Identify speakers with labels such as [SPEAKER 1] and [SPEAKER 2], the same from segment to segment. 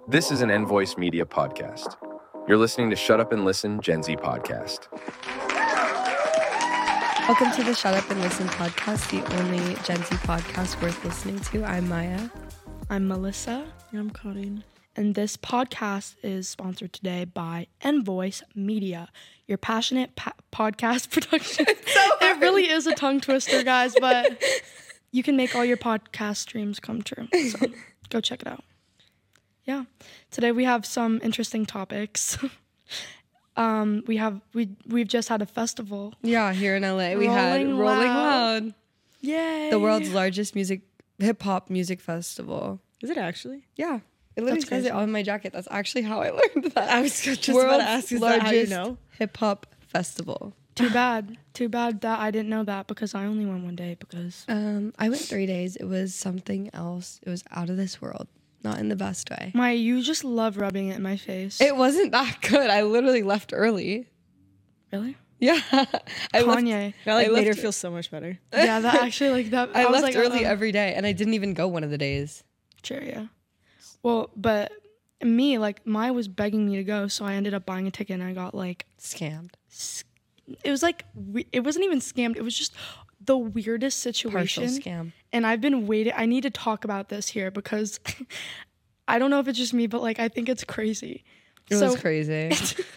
[SPEAKER 1] This is an Envoice Media podcast. You're listening to Shut Up and Listen Gen Z podcast.
[SPEAKER 2] Welcome to the Shut Up and Listen podcast, the only Gen Z podcast worth listening to. I'm Maya.
[SPEAKER 3] I'm Melissa.
[SPEAKER 4] And I'm Colleen.
[SPEAKER 3] And this podcast is sponsored today by Envoice Media, your passionate podcast production. It really is a tongue twister, guys, but you can make all your podcast dreams come true. So go check it out. Yeah. Today we have some interesting topics. We've just had a festival.
[SPEAKER 2] Yeah, here in LA. We had Rolling Loud.
[SPEAKER 3] Yay.
[SPEAKER 2] The world's largest hip hop music festival.
[SPEAKER 4] Is it actually?
[SPEAKER 2] Yeah. It literally says it on my jacket. That's actually how I learned that.
[SPEAKER 4] I was just
[SPEAKER 2] world's
[SPEAKER 4] about to ask, is that how you know?
[SPEAKER 2] Hip hop festival.
[SPEAKER 3] Too bad that I didn't know that because I only went one day because
[SPEAKER 2] I went 3 days. It was something else. It was out of this world. Not in the best way.
[SPEAKER 3] Maya, you just love rubbing it in my face.
[SPEAKER 2] It wasn't that good. I literally left early.
[SPEAKER 3] Really?
[SPEAKER 2] Yeah.
[SPEAKER 3] Kanye.
[SPEAKER 4] That made her feel so much better.
[SPEAKER 3] Yeah, that actually like that.
[SPEAKER 2] I
[SPEAKER 3] was
[SPEAKER 2] left early every day and I didn't even go one of the days.
[SPEAKER 3] Sure, yeah. Well, but me, like, Maya was begging me to go, so I ended up buying a ticket and I got like
[SPEAKER 2] scammed.
[SPEAKER 3] It was like it wasn't even scammed. It was just the weirdest situation.
[SPEAKER 2] Partial scam. And
[SPEAKER 3] I've been waiting. I need to talk about this here because I don't know if it's just me, but like I think it's crazy.
[SPEAKER 2] It was crazy.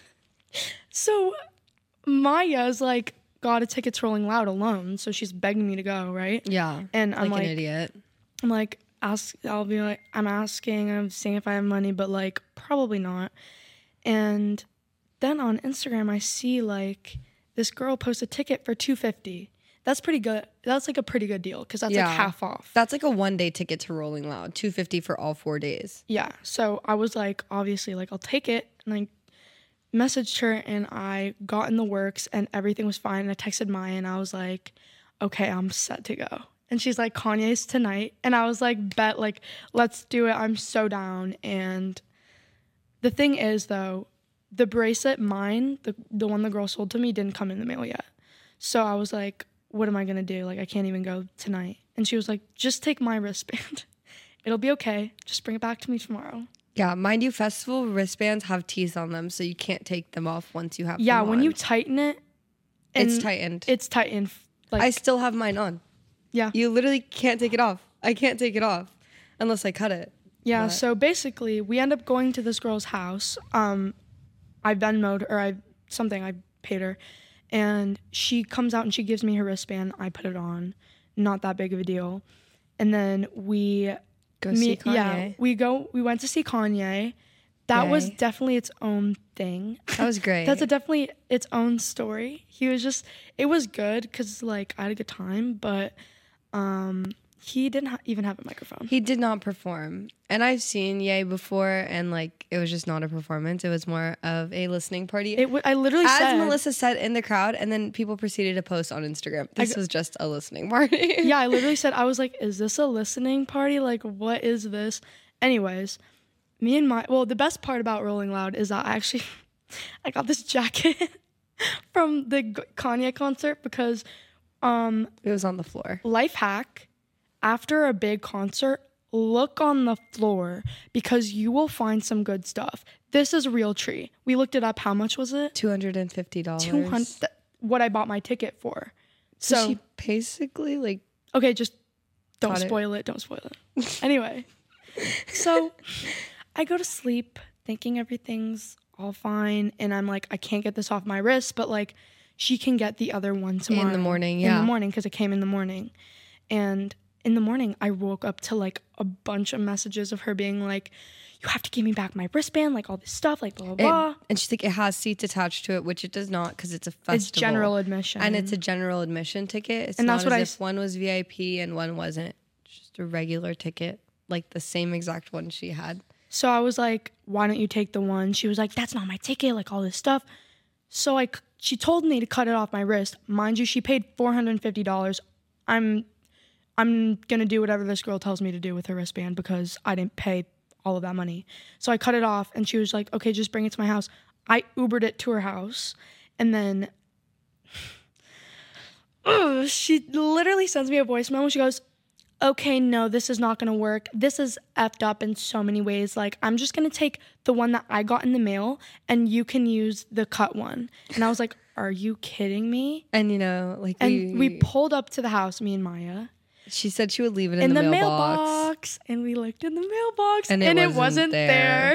[SPEAKER 3] So Maya's like got a ticket to Rolling Loud alone, so she's begging me to go, right?
[SPEAKER 2] Yeah.
[SPEAKER 3] And I'm like
[SPEAKER 2] an idiot.
[SPEAKER 3] I'm like I'm asking, I'm seeing if I have money, but like probably not. And then on Instagram I see like this girl post a ticket for $250. That's pretty good. That's like a pretty good deal because that's like half off.
[SPEAKER 2] That's like a 1 day ticket to Rolling Loud, $250 for all 4 days.
[SPEAKER 3] Yeah. So I was like, obviously, like I'll take it, and I messaged her, and I got in the works, and everything was fine. And I texted Maya, and I was like, okay, I'm set to go. And she's like, Kanye's tonight, and I was like, bet, like let's do it. I'm so down. And the thing is, though, the bracelet, mine, the one the girl sold to me, didn't come in the mail yet. So I was like, what am I going to do? Like, I can't even go tonight. And she was like, just take my wristband. It'll be okay. Just bring it back to me tomorrow.
[SPEAKER 2] Yeah, mind you, festival wristbands have teeth on them, so you can't take them off once you have them on.
[SPEAKER 3] When you tighten it.
[SPEAKER 2] It's tightened.
[SPEAKER 3] It's tightened. Like,
[SPEAKER 2] I still have mine on.
[SPEAKER 3] Yeah.
[SPEAKER 2] You literally can't take it off. I can't take it off unless I cut it.
[SPEAKER 3] Yeah,
[SPEAKER 2] but.
[SPEAKER 3] So basically, we end up going to this girl's house. I Venmo'd, or I paid her. And she comes out and she gives me her wristband. I put it on. Not that big of a deal. And then we
[SPEAKER 2] see Kanye.
[SPEAKER 3] Yeah, we went to see Kanye. That was definitely its own thing.
[SPEAKER 2] That was great.
[SPEAKER 3] That's definitely its own story. It was good because like I had a good time, but he didn't even have a microphone.
[SPEAKER 2] He did not perform. And I've seen Ye before, and like it was just not a performance. It was more of a listening party.
[SPEAKER 3] I literally said,
[SPEAKER 2] as Melissa said, in the crowd, and then people proceeded to post on Instagram, this was just a listening party.
[SPEAKER 3] Yeah, I literally said, I was like, is this a listening party? Like, what is this? Anyways, the best part about Rolling Loud is that I got this jacket from the Kanye concert because
[SPEAKER 2] it was on the floor.
[SPEAKER 3] Life hack. After a big concert, look on the floor because you will find some good stuff. This is real tree. We looked it up. How much was it?
[SPEAKER 2] $250.
[SPEAKER 3] What I bought my ticket for.
[SPEAKER 2] So she basically like...
[SPEAKER 3] Okay, just don't spoil it. Don't spoil it. Anyway, so I go to sleep thinking everything's all fine. And I'm like, I can't get this off my wrist, but like she can get the other one tomorrow.
[SPEAKER 2] In the morning, yeah.
[SPEAKER 3] In the morning because it came in the morning. And in the morning, I woke up to like a bunch of messages of her being like, you have to give me back my wristband, like all this stuff, like blah, blah, blah.
[SPEAKER 2] And she's like, it has seats attached to it, which it does not because it's a festival.
[SPEAKER 3] It's general admission.
[SPEAKER 2] And it's a general admission ticket. It's
[SPEAKER 3] and
[SPEAKER 2] not
[SPEAKER 3] that's what
[SPEAKER 2] if one was VIP and one wasn't. It's just a regular ticket, like the same exact one she had.
[SPEAKER 3] So I was like, why don't you take the one? She was like, that's not my ticket, like all this stuff. So she told me to cut it off my wrist. Mind you, she paid $450. I'm going to do whatever this girl tells me to do with her wristband because I didn't pay all of that money. So I cut it off and she was like, okay, just bring it to my house. I Ubered it to her house. And then she literally sends me a voicemail and she goes, okay, no, this is not gonna work. This is effed up in so many ways. Like, I'm just gonna take the one that I got in the mail and you can use the cut one. And I was like, are you kidding me?
[SPEAKER 2] And you know, like
[SPEAKER 3] And we pulled up to the house, me and Maya,
[SPEAKER 2] she said she would leave it
[SPEAKER 3] in
[SPEAKER 2] the
[SPEAKER 3] the
[SPEAKER 2] mailbox.
[SPEAKER 3] and we looked in the mailbox
[SPEAKER 2] And
[SPEAKER 3] and
[SPEAKER 2] it
[SPEAKER 3] it wasn't there.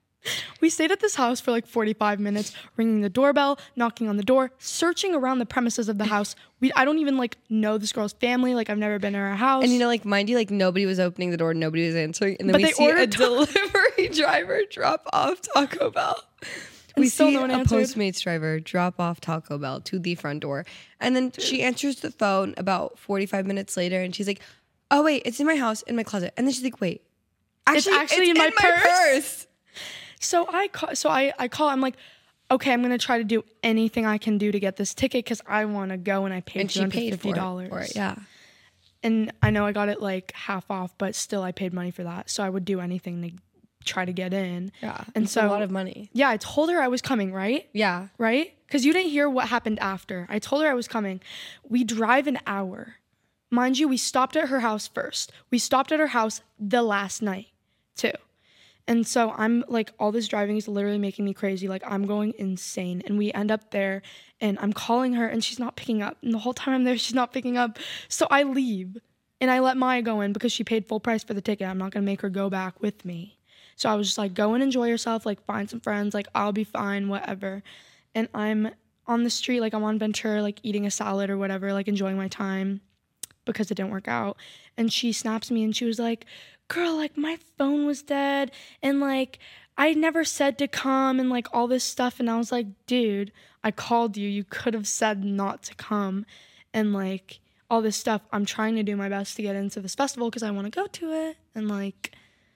[SPEAKER 3] We stayed at this house for like 45 minutes, ringing the doorbell, knocking on the door, searching around the premises of the house. I don't even like know this girl's family. Like, I've never been to her house.
[SPEAKER 2] And you know, like, mind you, like, nobody was opening the door, nobody was answering. And then
[SPEAKER 3] But
[SPEAKER 2] we
[SPEAKER 3] they
[SPEAKER 2] see a
[SPEAKER 3] ordered
[SPEAKER 2] delivery driver drop off Taco Bell.
[SPEAKER 3] And
[SPEAKER 2] We
[SPEAKER 3] still
[SPEAKER 2] see
[SPEAKER 3] no one
[SPEAKER 2] a
[SPEAKER 3] answered.
[SPEAKER 2] Postmates driver drop off Taco Bell to the front door. And then she answers the phone about 45 minutes later, and she's like, oh, wait, it's in my house, in my closet. And then she's like, wait,
[SPEAKER 3] actually
[SPEAKER 2] it's
[SPEAKER 3] in my
[SPEAKER 2] purse.
[SPEAKER 3] So I call. I'm like, okay, I'm gonna try to do anything I can do to get this ticket because I want to go, and I paid
[SPEAKER 2] And she paid
[SPEAKER 3] $250
[SPEAKER 2] for it. Yeah.
[SPEAKER 3] And I know I got it like half off, but still I paid money for that. So I would do anything to try to get in.
[SPEAKER 2] Yeah.
[SPEAKER 3] And
[SPEAKER 2] It's
[SPEAKER 3] so
[SPEAKER 2] a lot of money.
[SPEAKER 3] Yeah, I told her I was coming, right?
[SPEAKER 2] Yeah.
[SPEAKER 3] Right? Because you didn't hear what happened after. I told her I was coming. We drive an hour. Mind you, we stopped at her house first. We stopped at her house the last night, too. And so I'm like, all this driving is literally making me crazy. Like, I'm going insane. And we end up there and I'm calling her and she's not picking up. And the whole time I'm there, she's not picking up. So I leave and I let Maya go in because she paid full price for the ticket. I'm not going to make her go back with me. So I was just like, go and enjoy yourself. Like, find some friends. Like, I'll be fine, whatever. And I'm on the street, like, I'm on Ventura, like, eating a salad or whatever, like, enjoying my time because it didn't work out. And she snaps me and she was like, girl, like, my phone was dead and like I never said to come and like all this stuff. And I was like, dude, I called you. You could have said not to come and like all this stuff. I'm trying to do my best to get into this festival because I want to go to it. And like,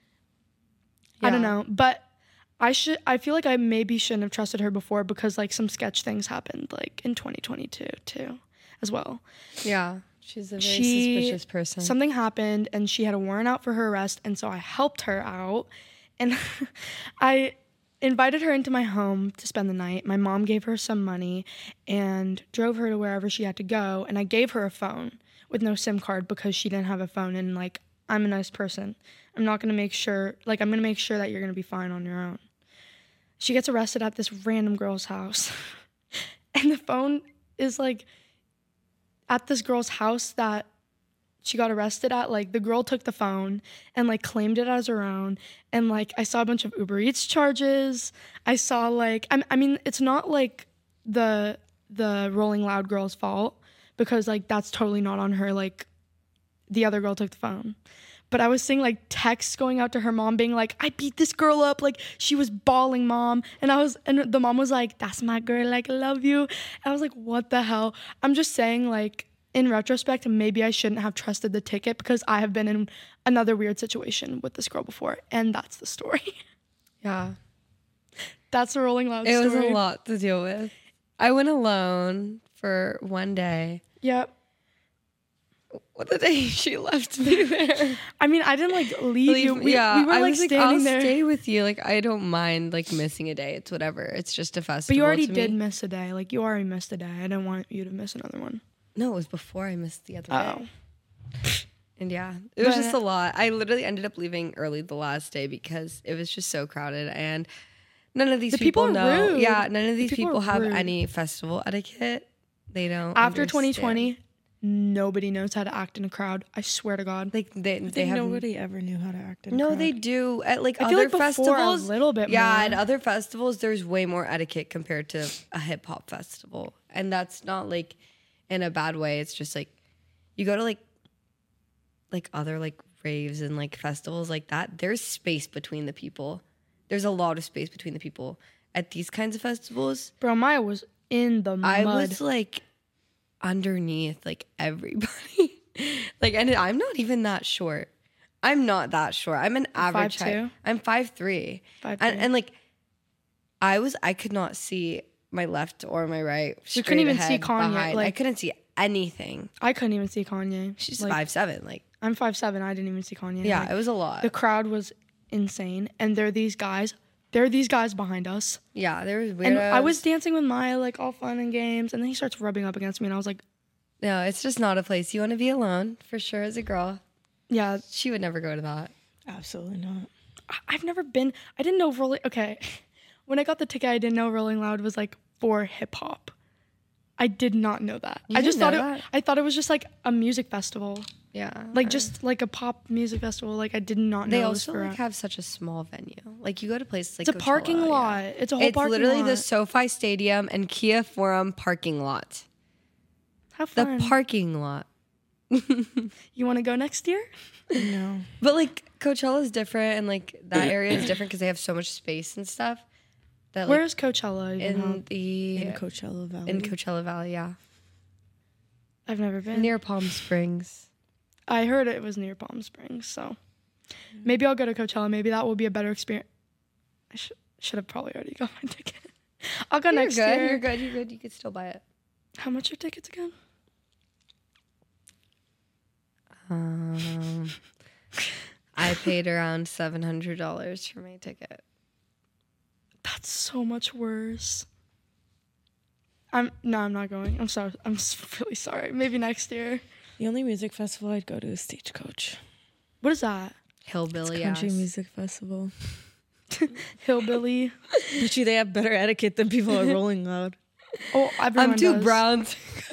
[SPEAKER 3] I don't know, but I feel like I maybe shouldn't have trusted her before because like some sketch things happened like in 2022 too as well.
[SPEAKER 2] Yeah. She's a very suspicious person.
[SPEAKER 3] Something happened and she had a warrant out for her arrest. And so I helped her out and I invited her into my home to spend the night. My mom gave her some money and drove her to wherever she had to go. And I gave her a phone with no SIM card because she didn't have a phone. And like, I'm a nice person. I'm going to make sure that you're going to be fine on your own. She gets arrested at this random girl's house. And the phone is like at this girl's house that she got arrested at. Like, the girl took the phone and like claimed it as her own. And like, I saw a bunch of Uber Eats charges. I saw like, I mean, it's not like the Rolling Loud girl's fault because like, that's totally not on her. Like, the other girl took the phone. But I was seeing like texts going out to her mom being like, I beat this girl up. Like, she was bawling, mom. And the mom was like, that's my girl. Like, I love you. And I was like, what the hell? I'm just saying, like, in retrospect, maybe I shouldn't have trusted the ticket because I have been in another weird situation with this girl before. And that's the story.
[SPEAKER 2] Yeah.
[SPEAKER 3] That's the Rolling Loud story.
[SPEAKER 2] It was a lot to deal with. I went alone for one day.
[SPEAKER 3] Yep.
[SPEAKER 2] What the day she left me there.
[SPEAKER 3] I mean, I didn't like leave you. We were
[SPEAKER 2] I
[SPEAKER 3] like
[SPEAKER 2] was
[SPEAKER 3] standing
[SPEAKER 2] I'll
[SPEAKER 3] there.
[SPEAKER 2] stay with you. Like, I don't mind like missing a day. It's whatever. It's just a festival.
[SPEAKER 3] But you already
[SPEAKER 2] to
[SPEAKER 3] did
[SPEAKER 2] me.
[SPEAKER 3] miss a day. Like, you already missed a day. I didn't want you to miss another one.
[SPEAKER 2] No, it was before I missed the other day.
[SPEAKER 3] Oh.
[SPEAKER 2] And yeah, it was
[SPEAKER 3] But-
[SPEAKER 2] just a lot. I literally ended up leaving early the last day because it was just so crowded and none of these
[SPEAKER 3] The people are
[SPEAKER 2] know.
[SPEAKER 3] rude.
[SPEAKER 2] Yeah, none of these
[SPEAKER 3] The people
[SPEAKER 2] people
[SPEAKER 3] are
[SPEAKER 2] have
[SPEAKER 3] rude.
[SPEAKER 2] any festival etiquette. They don't.
[SPEAKER 3] After
[SPEAKER 2] understand.
[SPEAKER 3] 2020, nobody knows how to act in a crowd. I swear to God.
[SPEAKER 2] Like they
[SPEAKER 4] I think
[SPEAKER 2] have
[SPEAKER 4] nobody ever knew how to act in a
[SPEAKER 2] No,
[SPEAKER 4] crowd.
[SPEAKER 2] they do at like
[SPEAKER 3] I feel
[SPEAKER 2] other
[SPEAKER 3] like before
[SPEAKER 2] festivals.
[SPEAKER 3] a little bit
[SPEAKER 2] yeah,
[SPEAKER 3] more.
[SPEAKER 2] at other festivals, there's way more etiquette compared to a hip hop festival, and that's not like in a bad way. It's just like you go to like other like raves and like festivals like that. There's space between the people. There's a lot of space between the people at these kinds of festivals.
[SPEAKER 3] Bro, Maya was in the mud.
[SPEAKER 2] I was like underneath like everybody. Like, and I'm not even that short. I'm not that short. I'm an average
[SPEAKER 3] 5'2"?
[SPEAKER 2] height. I'm 5'3".
[SPEAKER 3] 5'3".
[SPEAKER 2] And like I could not see my left or my right.
[SPEAKER 3] You couldn't even see
[SPEAKER 2] straight ahead,
[SPEAKER 3] Kanye,
[SPEAKER 2] behind. I
[SPEAKER 3] like-
[SPEAKER 2] couldn't see anything.
[SPEAKER 3] I couldn't even see Kanye.
[SPEAKER 2] She's
[SPEAKER 3] Like,
[SPEAKER 2] 5'7". Like,
[SPEAKER 3] I'm 5'7". I didn't even see Kanye.
[SPEAKER 2] yeah,
[SPEAKER 3] Like,
[SPEAKER 2] it was a lot.
[SPEAKER 3] the crowd was insane. And there are these guys. There are these guys behind us.
[SPEAKER 2] Yeah, there was weirdos.
[SPEAKER 3] And I was dancing with Maya, like, all fun and games. And then he starts rubbing up against me. And I was like,
[SPEAKER 2] No, it's just not a place you want to be alone for sure as a girl.
[SPEAKER 3] Yeah,
[SPEAKER 2] She would never go to that.
[SPEAKER 4] Absolutely not.
[SPEAKER 3] I've never been. I didn't know Rolling. Okay, when I got the ticket, I didn't know Rolling Loud was like for hip hop. I did not know that.
[SPEAKER 2] You
[SPEAKER 3] I just
[SPEAKER 2] didn't
[SPEAKER 3] thought
[SPEAKER 2] know
[SPEAKER 3] it.
[SPEAKER 2] that?
[SPEAKER 3] I thought it was just like a music festival,
[SPEAKER 2] Yeah.
[SPEAKER 3] like just like a pop music festival. Like I did not know.
[SPEAKER 2] They
[SPEAKER 3] it was
[SPEAKER 2] also
[SPEAKER 3] for
[SPEAKER 2] like have such a small venue. Like you go to places like
[SPEAKER 3] it's a parking
[SPEAKER 2] Coachella,
[SPEAKER 3] lot.
[SPEAKER 2] yeah.
[SPEAKER 3] It's a whole
[SPEAKER 2] It's
[SPEAKER 3] parking
[SPEAKER 2] literally
[SPEAKER 3] lot.
[SPEAKER 2] the SoFi Stadium and Kia Forum parking lot.
[SPEAKER 3] Have
[SPEAKER 2] The
[SPEAKER 3] fun.
[SPEAKER 2] parking lot.
[SPEAKER 3] You want to go next year?
[SPEAKER 4] No.
[SPEAKER 2] But like Coachella is different and like that area is different because they have so much space and stuff. That like
[SPEAKER 3] Where's Coachella? Even
[SPEAKER 2] in the
[SPEAKER 4] In Coachella Valley.
[SPEAKER 2] in Coachella Valley, yeah.
[SPEAKER 3] I've never been.
[SPEAKER 2] Near Palm Springs.
[SPEAKER 3] I heard it was near Palm Springs, so maybe I'll go to Coachella. Maybe that will be a better experience. I should have probably already got my ticket. I'll go next
[SPEAKER 2] You're good,
[SPEAKER 3] year.
[SPEAKER 2] you're good, you're good. You could still buy it.
[SPEAKER 3] How much are tickets again?
[SPEAKER 2] I paid around $700 for my ticket.
[SPEAKER 3] That's so much worse. I'm not going. I'm sorry. I'm really sorry. Maybe next year.
[SPEAKER 4] The only music festival I'd go to is Stagecoach.
[SPEAKER 3] What is that?
[SPEAKER 2] Hillbilly
[SPEAKER 4] Country
[SPEAKER 2] ass.
[SPEAKER 4] music festival.
[SPEAKER 3] Hillbilly.
[SPEAKER 4] Bet you they have better etiquette than people at Rolling Loud.
[SPEAKER 3] Oh, everyone
[SPEAKER 2] I'm too
[SPEAKER 3] does.
[SPEAKER 2] brown.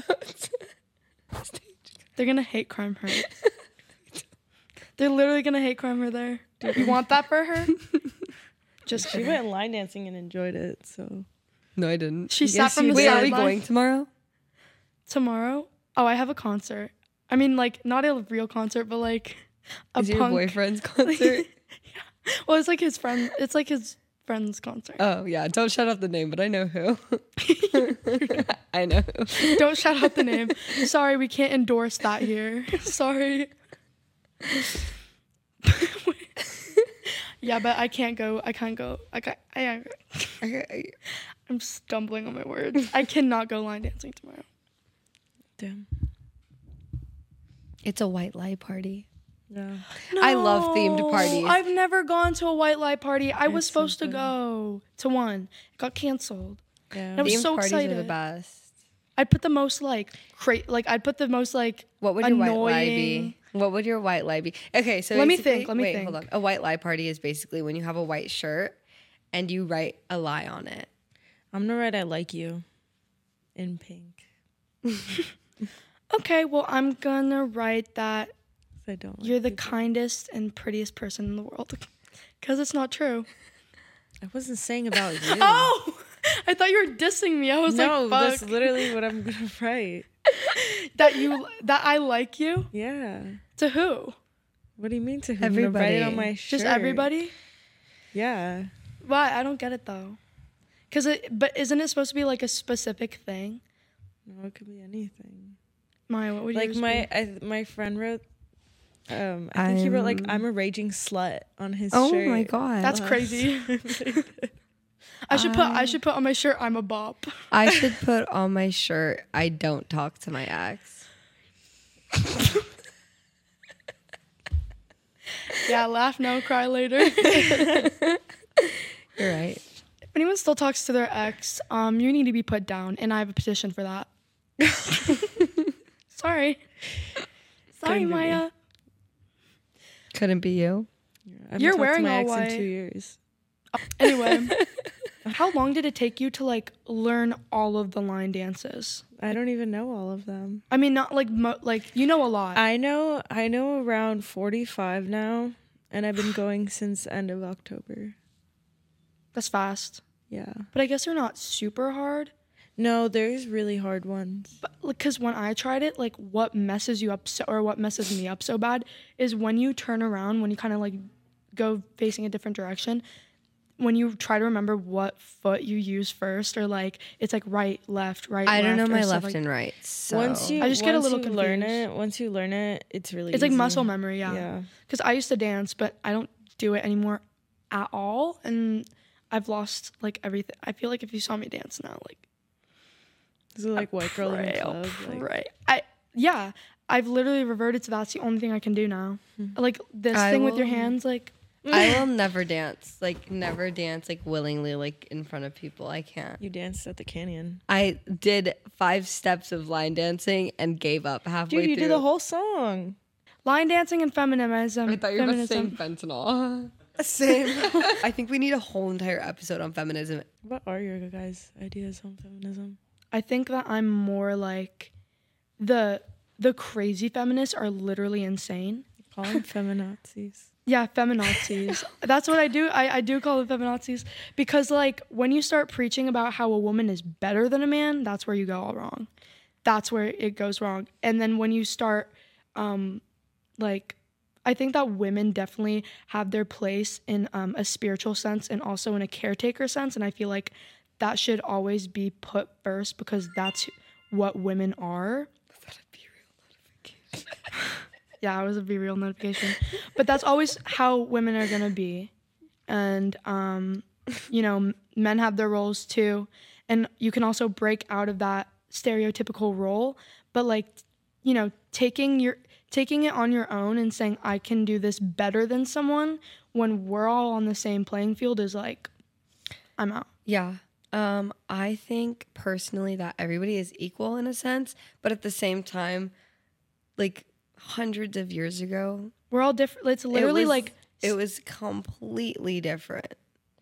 [SPEAKER 3] They're gonna hate crime her. They're literally gonna hate crime her there. Do you want that for her? Just
[SPEAKER 4] She
[SPEAKER 3] kidding.
[SPEAKER 4] went line dancing and enjoyed it, so.
[SPEAKER 2] No, I didn't.
[SPEAKER 3] She sat from the
[SPEAKER 2] Wait, are we
[SPEAKER 3] sideline.
[SPEAKER 2] going tomorrow?
[SPEAKER 3] Tomorrow? Oh, I have a concert. I mean, like, not a real concert, but like a
[SPEAKER 2] Is your
[SPEAKER 3] punk.
[SPEAKER 2] boyfriend's concert?
[SPEAKER 3] Well, it's like his friend. It's like his friend's concert.
[SPEAKER 2] Oh yeah, don't shout out the name, but I know who. I know who.
[SPEAKER 3] Don't shout out the name. Sorry, we can't endorse that here. Sorry. Yeah, but I can't go. I can't go. I'm stumbling on my words. I cannot go line dancing tomorrow.
[SPEAKER 4] Damn.
[SPEAKER 2] It's a white lie party.
[SPEAKER 4] Yeah.
[SPEAKER 2] I love themed parties.
[SPEAKER 3] I've never gone to a white light party. I was
[SPEAKER 4] It's so
[SPEAKER 3] supposed to
[SPEAKER 4] good.
[SPEAKER 3] go to one. It got canceled.
[SPEAKER 4] Yeah.
[SPEAKER 3] I was
[SPEAKER 2] Themed
[SPEAKER 3] so
[SPEAKER 2] parties are the
[SPEAKER 3] excited.
[SPEAKER 2] best.
[SPEAKER 3] I'd put the most I'd put the most
[SPEAKER 2] What would your white lie
[SPEAKER 3] annoying.
[SPEAKER 2] be? What would your white lie be? Okay, so
[SPEAKER 3] Let me
[SPEAKER 2] basically-
[SPEAKER 3] think, let me
[SPEAKER 2] wait,
[SPEAKER 3] think.
[SPEAKER 2] hold on. A white lie party is basically when you have a white shirt and you write a lie on it.
[SPEAKER 4] I'm gonna write I like you in pink.
[SPEAKER 3] Okay, well, I'm gonna write that
[SPEAKER 4] I don't like
[SPEAKER 3] you're the
[SPEAKER 4] people.
[SPEAKER 3] kindest and prettiest person in the world. Because it's not true.
[SPEAKER 4] I wasn't saying about you.
[SPEAKER 3] Oh! I thought you were dissing me. I was
[SPEAKER 4] no,
[SPEAKER 3] like,
[SPEAKER 4] that's
[SPEAKER 3] fuck.
[SPEAKER 4] literally what I'm gonna write.
[SPEAKER 3] that I like you?
[SPEAKER 4] Yeah.
[SPEAKER 3] To who?
[SPEAKER 4] What do you mean to who? I'm gonna write it on my shirt.
[SPEAKER 3] Just everybody?
[SPEAKER 4] Yeah.
[SPEAKER 3] Why? I don't get it though. But isn't it supposed to be like a specific thing?
[SPEAKER 4] No, it could be anything.
[SPEAKER 3] Maya, what would
[SPEAKER 4] Like
[SPEAKER 3] yours be?
[SPEAKER 4] my friend wrote. I think he wrote like I'm a raging slut on his shirt.
[SPEAKER 2] Oh my god.
[SPEAKER 3] That's crazy. I should put on my shirt I'm a bop.
[SPEAKER 2] I should put on my shirt I don't talk to my ex.
[SPEAKER 3] Yeah, laugh now, cry later.
[SPEAKER 2] You're right.
[SPEAKER 3] If anyone still talks to their ex, you need to be put down, and I have a petition for that. Sorry,
[SPEAKER 4] Couldn't be me.
[SPEAKER 3] Maya.
[SPEAKER 2] Couldn't be you.
[SPEAKER 4] I've
[SPEAKER 3] You're
[SPEAKER 4] talked to
[SPEAKER 3] wearing
[SPEAKER 4] my
[SPEAKER 3] all
[SPEAKER 4] ex
[SPEAKER 3] white.
[SPEAKER 4] in 2 years.
[SPEAKER 3] Anyway, how long did it take you to like learn all of the line dances?
[SPEAKER 4] I don't even know all of them.
[SPEAKER 3] I mean, not like like you know a lot.
[SPEAKER 4] I know around 45 now, and I've been going since end of October.
[SPEAKER 3] That's fast,
[SPEAKER 4] Yeah.
[SPEAKER 3] but I guess they're not super hard.
[SPEAKER 4] No, there's really hard ones.
[SPEAKER 3] But because when I tried it, like what messes you up or what messes me up so bad is when you turn around, when you kind of like go facing a different direction, when you try to remember what foot you use first, or like it's like right, left, right.
[SPEAKER 2] I don't know
[SPEAKER 3] left, or
[SPEAKER 2] my
[SPEAKER 3] stuff
[SPEAKER 2] left
[SPEAKER 3] like-
[SPEAKER 2] and right. So
[SPEAKER 4] Once you
[SPEAKER 3] I just get a little
[SPEAKER 4] learn
[SPEAKER 3] confused.
[SPEAKER 4] it, once you learn it, it's really
[SPEAKER 3] It's like
[SPEAKER 4] easy.
[SPEAKER 3] muscle memory, yeah.
[SPEAKER 4] Yeah.
[SPEAKER 3] Because I used to dance, but I don't do it anymore at all, and I've lost like everything. I feel like if you saw me dance now, like
[SPEAKER 4] Is it like white girl in the club? Like,
[SPEAKER 3] yeah, I've literally reverted to that's the only thing I can do now. Like this
[SPEAKER 2] I
[SPEAKER 3] thing with your
[SPEAKER 2] will-
[SPEAKER 3] hands, like
[SPEAKER 2] I will never dance. Like never dance like willingly like in front of people. I can't.
[SPEAKER 4] you danced at the canyon.
[SPEAKER 2] I did 5 steps of line dancing and gave up halfway
[SPEAKER 4] Dude, you
[SPEAKER 2] through.
[SPEAKER 4] did the whole song.
[SPEAKER 3] line dancing and feminism.
[SPEAKER 2] I thought you were about to say fentanyl. Same. I think we need a whole entire episode on feminism.
[SPEAKER 4] What are your guys' ideas on feminism?
[SPEAKER 3] I think that I'm more like the crazy feminists are literally insane.
[SPEAKER 4] Call them feminazis.
[SPEAKER 3] Yeah, feminazis. That's what I do. I do call them feminazis because like when you start preaching about how a woman is better than a man, that's where you go all wrong. That's where it goes wrong. And then when you start like I think that women definitely have their place in a spiritual sense and also in a caretaker sense. And I feel like that should always be put first because that's what women are. Was that a Be Real notification? Yeah, it was a Be Real notification. But that's always how women are going to be. And, you know, men have their roles too. And you can also break out of that stereotypical role. But like, you know, taking it on your own and saying, I can do this better than someone when we're all on the same playing field is like, I'm out.
[SPEAKER 2] Yeah. I think personally that everybody is equal in a sense, but at the same time, like hundreds of years ago,
[SPEAKER 3] we're all different. It's literally
[SPEAKER 2] it was completely different.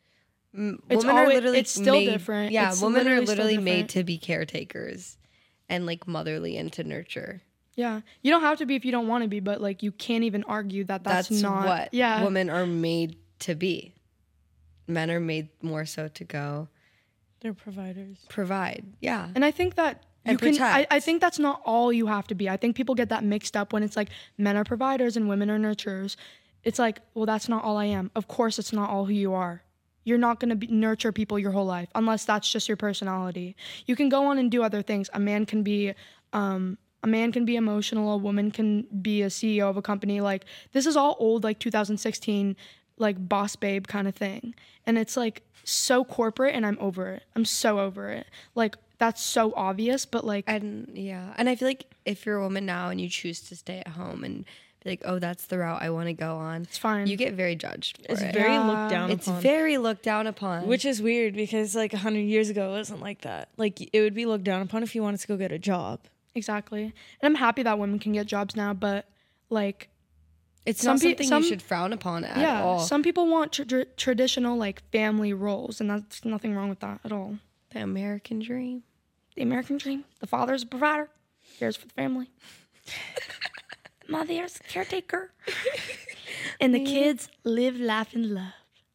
[SPEAKER 3] It's still different.
[SPEAKER 2] Yeah,
[SPEAKER 3] it's
[SPEAKER 2] women are
[SPEAKER 3] still
[SPEAKER 2] literally made
[SPEAKER 3] different.
[SPEAKER 2] to be caretakers and like motherly and to nurture.
[SPEAKER 3] Yeah, you don't have to be if you don't want to be, but like you can't even argue that that's not
[SPEAKER 2] what
[SPEAKER 3] yeah.
[SPEAKER 2] women are made to be. Men are made more so to go
[SPEAKER 4] They're providers.
[SPEAKER 2] provide. Yeah.
[SPEAKER 3] And I think that you
[SPEAKER 2] And
[SPEAKER 3] can.
[SPEAKER 2] protect.
[SPEAKER 3] I think that's not all you have to be. I think people get that mixed up when it's like men are providers and women are nurturers. It's like, well, that's not all I am. Of course, it's not all who you are. You're not going to nurture people your whole life unless that's just your personality. You can go on and do other things. A man can be emotional. A woman can be a CEO of a company. Like this is all old, like 2016, like boss babe kind of thing. And it's like so corporate, and I'm over it. I'm so over it. Like that's so obvious, but like
[SPEAKER 2] And yeah. And I feel like if you're a woman now and you choose to stay at home and be like, oh, that's the route I want to go on,
[SPEAKER 3] it's fine.
[SPEAKER 2] you get very judged for
[SPEAKER 4] It's
[SPEAKER 2] it.
[SPEAKER 4] very
[SPEAKER 3] Yeah.
[SPEAKER 4] looked down
[SPEAKER 2] It's
[SPEAKER 4] upon.
[SPEAKER 2] very looked down upon.
[SPEAKER 4] Which is weird because like 100 years ago it wasn't like that. Like it would be looked down upon if you wanted to go get a job.
[SPEAKER 3] Exactly. And I'm happy that women can get jobs now, but like
[SPEAKER 2] it's
[SPEAKER 3] some
[SPEAKER 2] not
[SPEAKER 3] pe-
[SPEAKER 2] something
[SPEAKER 3] some-
[SPEAKER 2] you should frown upon at all.
[SPEAKER 3] some people want traditional like family roles, and that's nothing wrong with that at all.
[SPEAKER 2] The American dream.
[SPEAKER 3] The American dream. The father's a provider, cares for the family. Mother's caretaker. And the kids live, laugh, and love.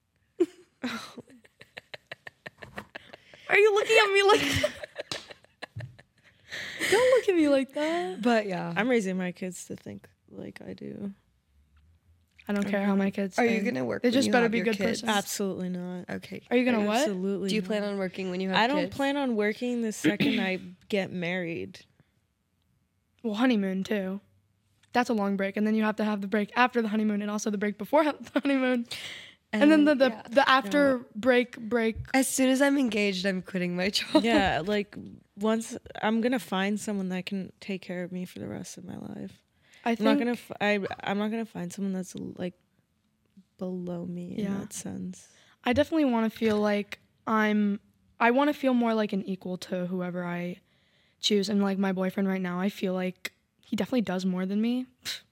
[SPEAKER 3] Are you looking at me like that? Don't look at me like that.
[SPEAKER 2] But yeah.
[SPEAKER 4] I'm raising my kids to think like I do.
[SPEAKER 3] I don't care how my kids
[SPEAKER 2] Are you
[SPEAKER 3] think.
[SPEAKER 2] going to work
[SPEAKER 3] They
[SPEAKER 2] when
[SPEAKER 3] just
[SPEAKER 2] you
[SPEAKER 3] better
[SPEAKER 2] have
[SPEAKER 3] be
[SPEAKER 2] your
[SPEAKER 3] good
[SPEAKER 2] kids?
[SPEAKER 3] persons.
[SPEAKER 4] Absolutely not.
[SPEAKER 2] Okay.
[SPEAKER 3] Are you gonna what?
[SPEAKER 4] Absolutely.
[SPEAKER 2] Do you
[SPEAKER 4] not.
[SPEAKER 2] plan on working when you have
[SPEAKER 4] I
[SPEAKER 2] kids?
[SPEAKER 4] don't plan on working the second I get married.
[SPEAKER 3] Well, honeymoon too. That's a long break, and then you have to have the break after the honeymoon, and also the break before the honeymoon, and then the after break.
[SPEAKER 2] As soon as I'm engaged, I'm quitting my job.
[SPEAKER 4] Yeah, like once I'm gonna find someone that can take care of me for the rest of my life.
[SPEAKER 3] I think
[SPEAKER 4] I'm not gonna find someone that's like below me in
[SPEAKER 3] Yeah.
[SPEAKER 4] that sense.
[SPEAKER 3] I definitely want to feel like I want to feel more like an equal to whoever I choose, and like my boyfriend right now, I feel like he definitely does more than me.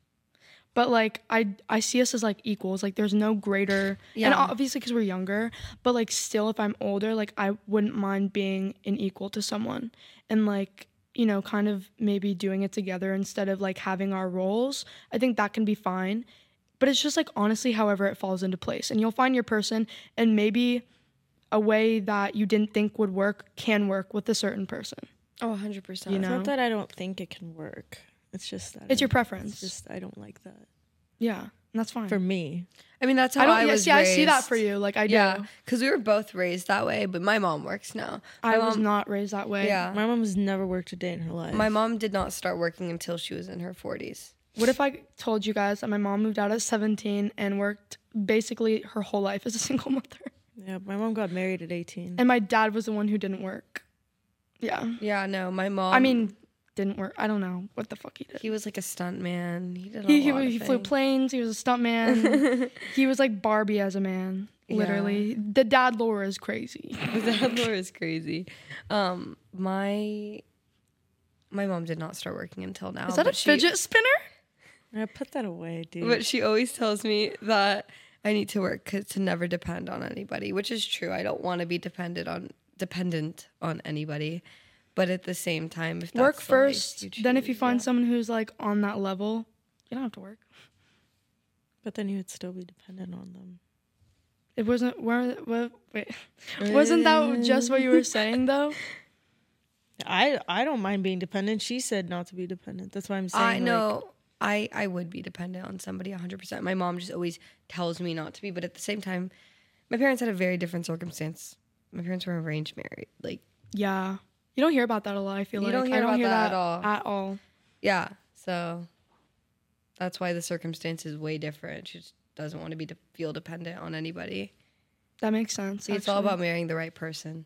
[SPEAKER 3] But like I see us as like equals. Like there's no greater, and
[SPEAKER 2] Yeah.
[SPEAKER 3] obviously because we're younger. But like still, if I'm older, like I wouldn't mind being an equal to someone, and like you know, kind of maybe doing it together instead of like having our roles. I think that can be fine. But it's just like honestly, however it falls into place, and you'll find your person, and maybe a way that you didn't think would work can work with a certain person.
[SPEAKER 2] Oh, 100%.
[SPEAKER 3] You
[SPEAKER 4] It's
[SPEAKER 3] know?
[SPEAKER 4] not that I don't think it can work. It's just that
[SPEAKER 3] It's your preference.
[SPEAKER 4] It's just I don't like that.
[SPEAKER 3] Yeah, and that's fine.
[SPEAKER 4] For me.
[SPEAKER 2] I mean, that's how
[SPEAKER 3] I don't.
[SPEAKER 2] I
[SPEAKER 3] Yeah,
[SPEAKER 2] was
[SPEAKER 3] see,
[SPEAKER 2] raised.
[SPEAKER 3] I see that for you. Like I do.
[SPEAKER 2] Yeah, because we were both raised that way, but my mom works now.
[SPEAKER 3] I
[SPEAKER 2] My
[SPEAKER 3] was
[SPEAKER 2] mom-
[SPEAKER 3] not raised that way.
[SPEAKER 2] Yeah.
[SPEAKER 4] My mom has never worked a day in her life.
[SPEAKER 2] My mom did not start working until she was in her 40s.
[SPEAKER 3] What if I told you guys that my mom moved out at 17 and worked basically her whole life as a single mother,
[SPEAKER 4] Yeah, my mom got married at 18.
[SPEAKER 3] and my dad was the one who didn't work? Yeah.
[SPEAKER 2] Yeah, no, my mom.
[SPEAKER 3] I mean, didn't work. I don't know what the fuck he did.
[SPEAKER 2] he was like a stunt man. He did a
[SPEAKER 3] He
[SPEAKER 2] lot of
[SPEAKER 3] flew
[SPEAKER 2] things.
[SPEAKER 3] planes. He was a stuntman. He was like Barbie as a man. Literally, the dad lore is crazy.
[SPEAKER 2] That lore is crazy. My mom did not start working until now.
[SPEAKER 3] Is that a
[SPEAKER 2] but she-
[SPEAKER 3] fidget spinner?
[SPEAKER 4] I put that away, dude.
[SPEAKER 2] But she always tells me that I need to work to never depend on anybody, which is true. I don't want to be dependent on anybody. But at the same time, if that's
[SPEAKER 3] Work
[SPEAKER 2] the life
[SPEAKER 3] first,
[SPEAKER 2] you
[SPEAKER 3] then if you
[SPEAKER 2] choose,
[SPEAKER 3] find
[SPEAKER 2] yeah.
[SPEAKER 3] someone who's like on that level, you don't have to work.
[SPEAKER 4] But then you would still be dependent on them.
[SPEAKER 3] It wasn't wait. Wasn't that just what you were saying though?
[SPEAKER 4] I don't mind being dependent. She said not to be dependent. That's why I'm saying.
[SPEAKER 2] I know I would be dependent on somebody 100%. My mom just always tells me not to be, but at the same time, my parents had a very different circumstance. My parents were arranged married. Like,
[SPEAKER 3] Yeah. You don't hear about that a lot, I feel
[SPEAKER 2] You
[SPEAKER 3] like.
[SPEAKER 2] don't hear
[SPEAKER 3] I don't
[SPEAKER 2] about
[SPEAKER 3] hear
[SPEAKER 2] that
[SPEAKER 3] that
[SPEAKER 2] at all.
[SPEAKER 3] at all.
[SPEAKER 2] yeah, so that's why the circumstance is way different. She just doesn't want to feel dependent on anybody.
[SPEAKER 3] That makes sense.
[SPEAKER 2] See, it's all
[SPEAKER 3] actually.
[SPEAKER 2] about marrying the right person.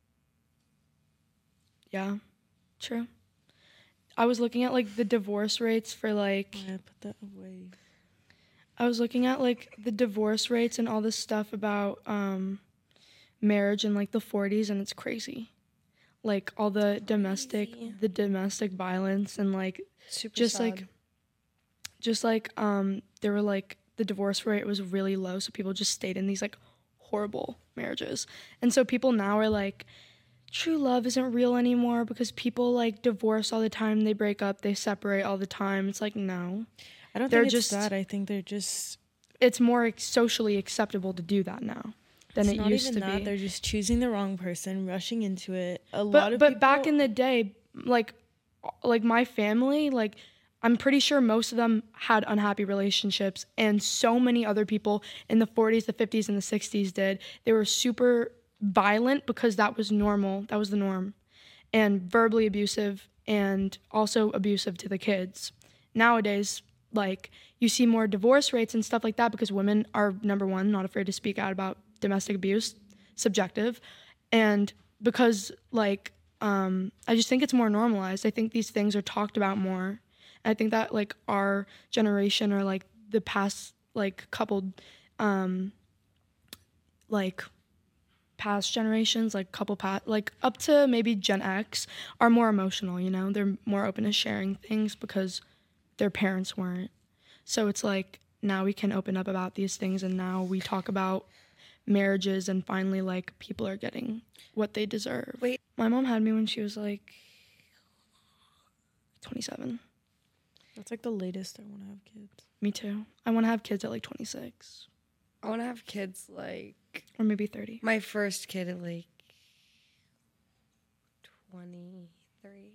[SPEAKER 3] Yeah. True. I was looking at like the divorce rates for like
[SPEAKER 4] I put that away.
[SPEAKER 3] I was looking at like the divorce rates and all this stuff about marriage in like the 40s, and it's crazy. Like all the domestic violence and like
[SPEAKER 2] Super
[SPEAKER 3] just
[SPEAKER 2] sad.
[SPEAKER 3] like there were like the divorce rate was really low, so people just stayed in these like horrible marriages. And so people now are like, true love isn't real anymore because people like divorce all the time, they break up, they separate all the time. It's like, no.
[SPEAKER 4] I don't
[SPEAKER 3] They're
[SPEAKER 4] think it's
[SPEAKER 3] just-
[SPEAKER 4] that. I think they're just.
[SPEAKER 3] It's more socially acceptable to do that now than
[SPEAKER 4] It's
[SPEAKER 3] it
[SPEAKER 4] not
[SPEAKER 3] used
[SPEAKER 4] even
[SPEAKER 3] to
[SPEAKER 4] that.
[SPEAKER 3] be.
[SPEAKER 4] They're just choosing the wrong person, rushing into it. A lot of
[SPEAKER 3] But
[SPEAKER 4] people,
[SPEAKER 3] back in the day, like my family, like I'm pretty sure most of them had unhappy relationships, and so many other people in the 40s, the 50s, and the 60s did. They were super violent because that was normal. That was the norm. And verbally abusive and also abusive to the kids. Nowadays, like you see more divorce rates and stuff like that because women are, number one, not afraid to speak out about domestic abuse, subjective. And because like, I just think it's more normalized. I think these things are talked about more. I think that like our generation or like the past like couple like past generations, like like up to maybe Gen X are more emotional, you know? They're more open to sharing things because their parents weren't. So it's like now we can open up about these things, and now we talk about marriages, and finally like people are getting what they deserve.
[SPEAKER 2] Wait.
[SPEAKER 3] My mom had me when she was like 27.
[SPEAKER 4] That's like the latest I want to have kids.
[SPEAKER 3] Me too. I want to have kids at like 26
[SPEAKER 2] I want to have kids like
[SPEAKER 3] or maybe 30.
[SPEAKER 2] my first kid at like 23.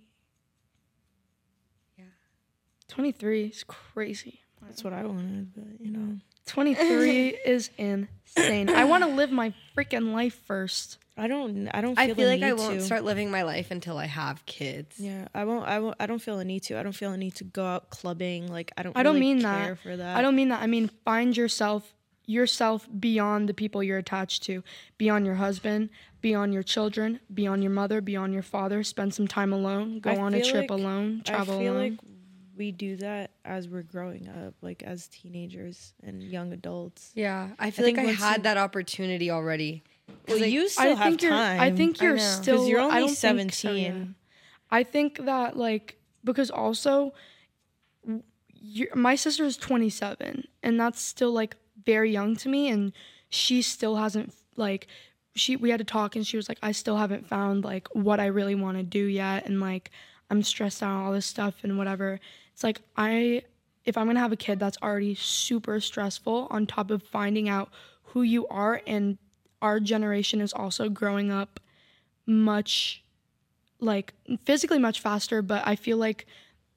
[SPEAKER 3] 23 is crazy.
[SPEAKER 4] That's what I wanted, but you know.
[SPEAKER 3] 23 is insane. I want to live my freaking life first.
[SPEAKER 4] I don't feel
[SPEAKER 2] I feel like
[SPEAKER 4] the
[SPEAKER 2] I
[SPEAKER 4] need
[SPEAKER 2] won't
[SPEAKER 4] to.
[SPEAKER 2] start living my life until I have kids.
[SPEAKER 4] Yeah, I don't feel a need to. I don't feel a need to go out clubbing. Like I don't
[SPEAKER 3] don't
[SPEAKER 4] really
[SPEAKER 3] mean
[SPEAKER 4] care
[SPEAKER 3] that.
[SPEAKER 4] for that.
[SPEAKER 3] I don't mean that. I mean find yourself beyond the people you're attached to, beyond your husband, beyond your children, beyond your mother, beyond your father. Spend some time alone. Go
[SPEAKER 4] I
[SPEAKER 3] on a
[SPEAKER 4] feel
[SPEAKER 3] trip
[SPEAKER 4] like-
[SPEAKER 3] alone. Travel
[SPEAKER 4] I feel
[SPEAKER 3] alone.
[SPEAKER 4] like we do that as we're growing up, like as teenagers and young adults.
[SPEAKER 2] Yeah, I feel
[SPEAKER 4] think
[SPEAKER 2] like I
[SPEAKER 4] once
[SPEAKER 2] had
[SPEAKER 4] you-
[SPEAKER 2] that opportunity already.
[SPEAKER 4] Well,
[SPEAKER 2] like,
[SPEAKER 4] you still have time.
[SPEAKER 3] I think you're
[SPEAKER 2] know.
[SPEAKER 3] still.
[SPEAKER 4] 'Cause you're
[SPEAKER 3] I
[SPEAKER 4] only
[SPEAKER 3] don't think so,
[SPEAKER 4] 17.
[SPEAKER 3] yeah. I think that like because also, my sister is 27, and that's still like very young to me, and she still hasn't like we had to talk, and she was like, I still haven't found like what I really want to do yet, and like I'm stressed out on all this stuff and whatever. It's like if I'm gonna have a kid, that's already super stressful on top of finding out who you are, and our generation is also growing up much like physically much faster, but I feel like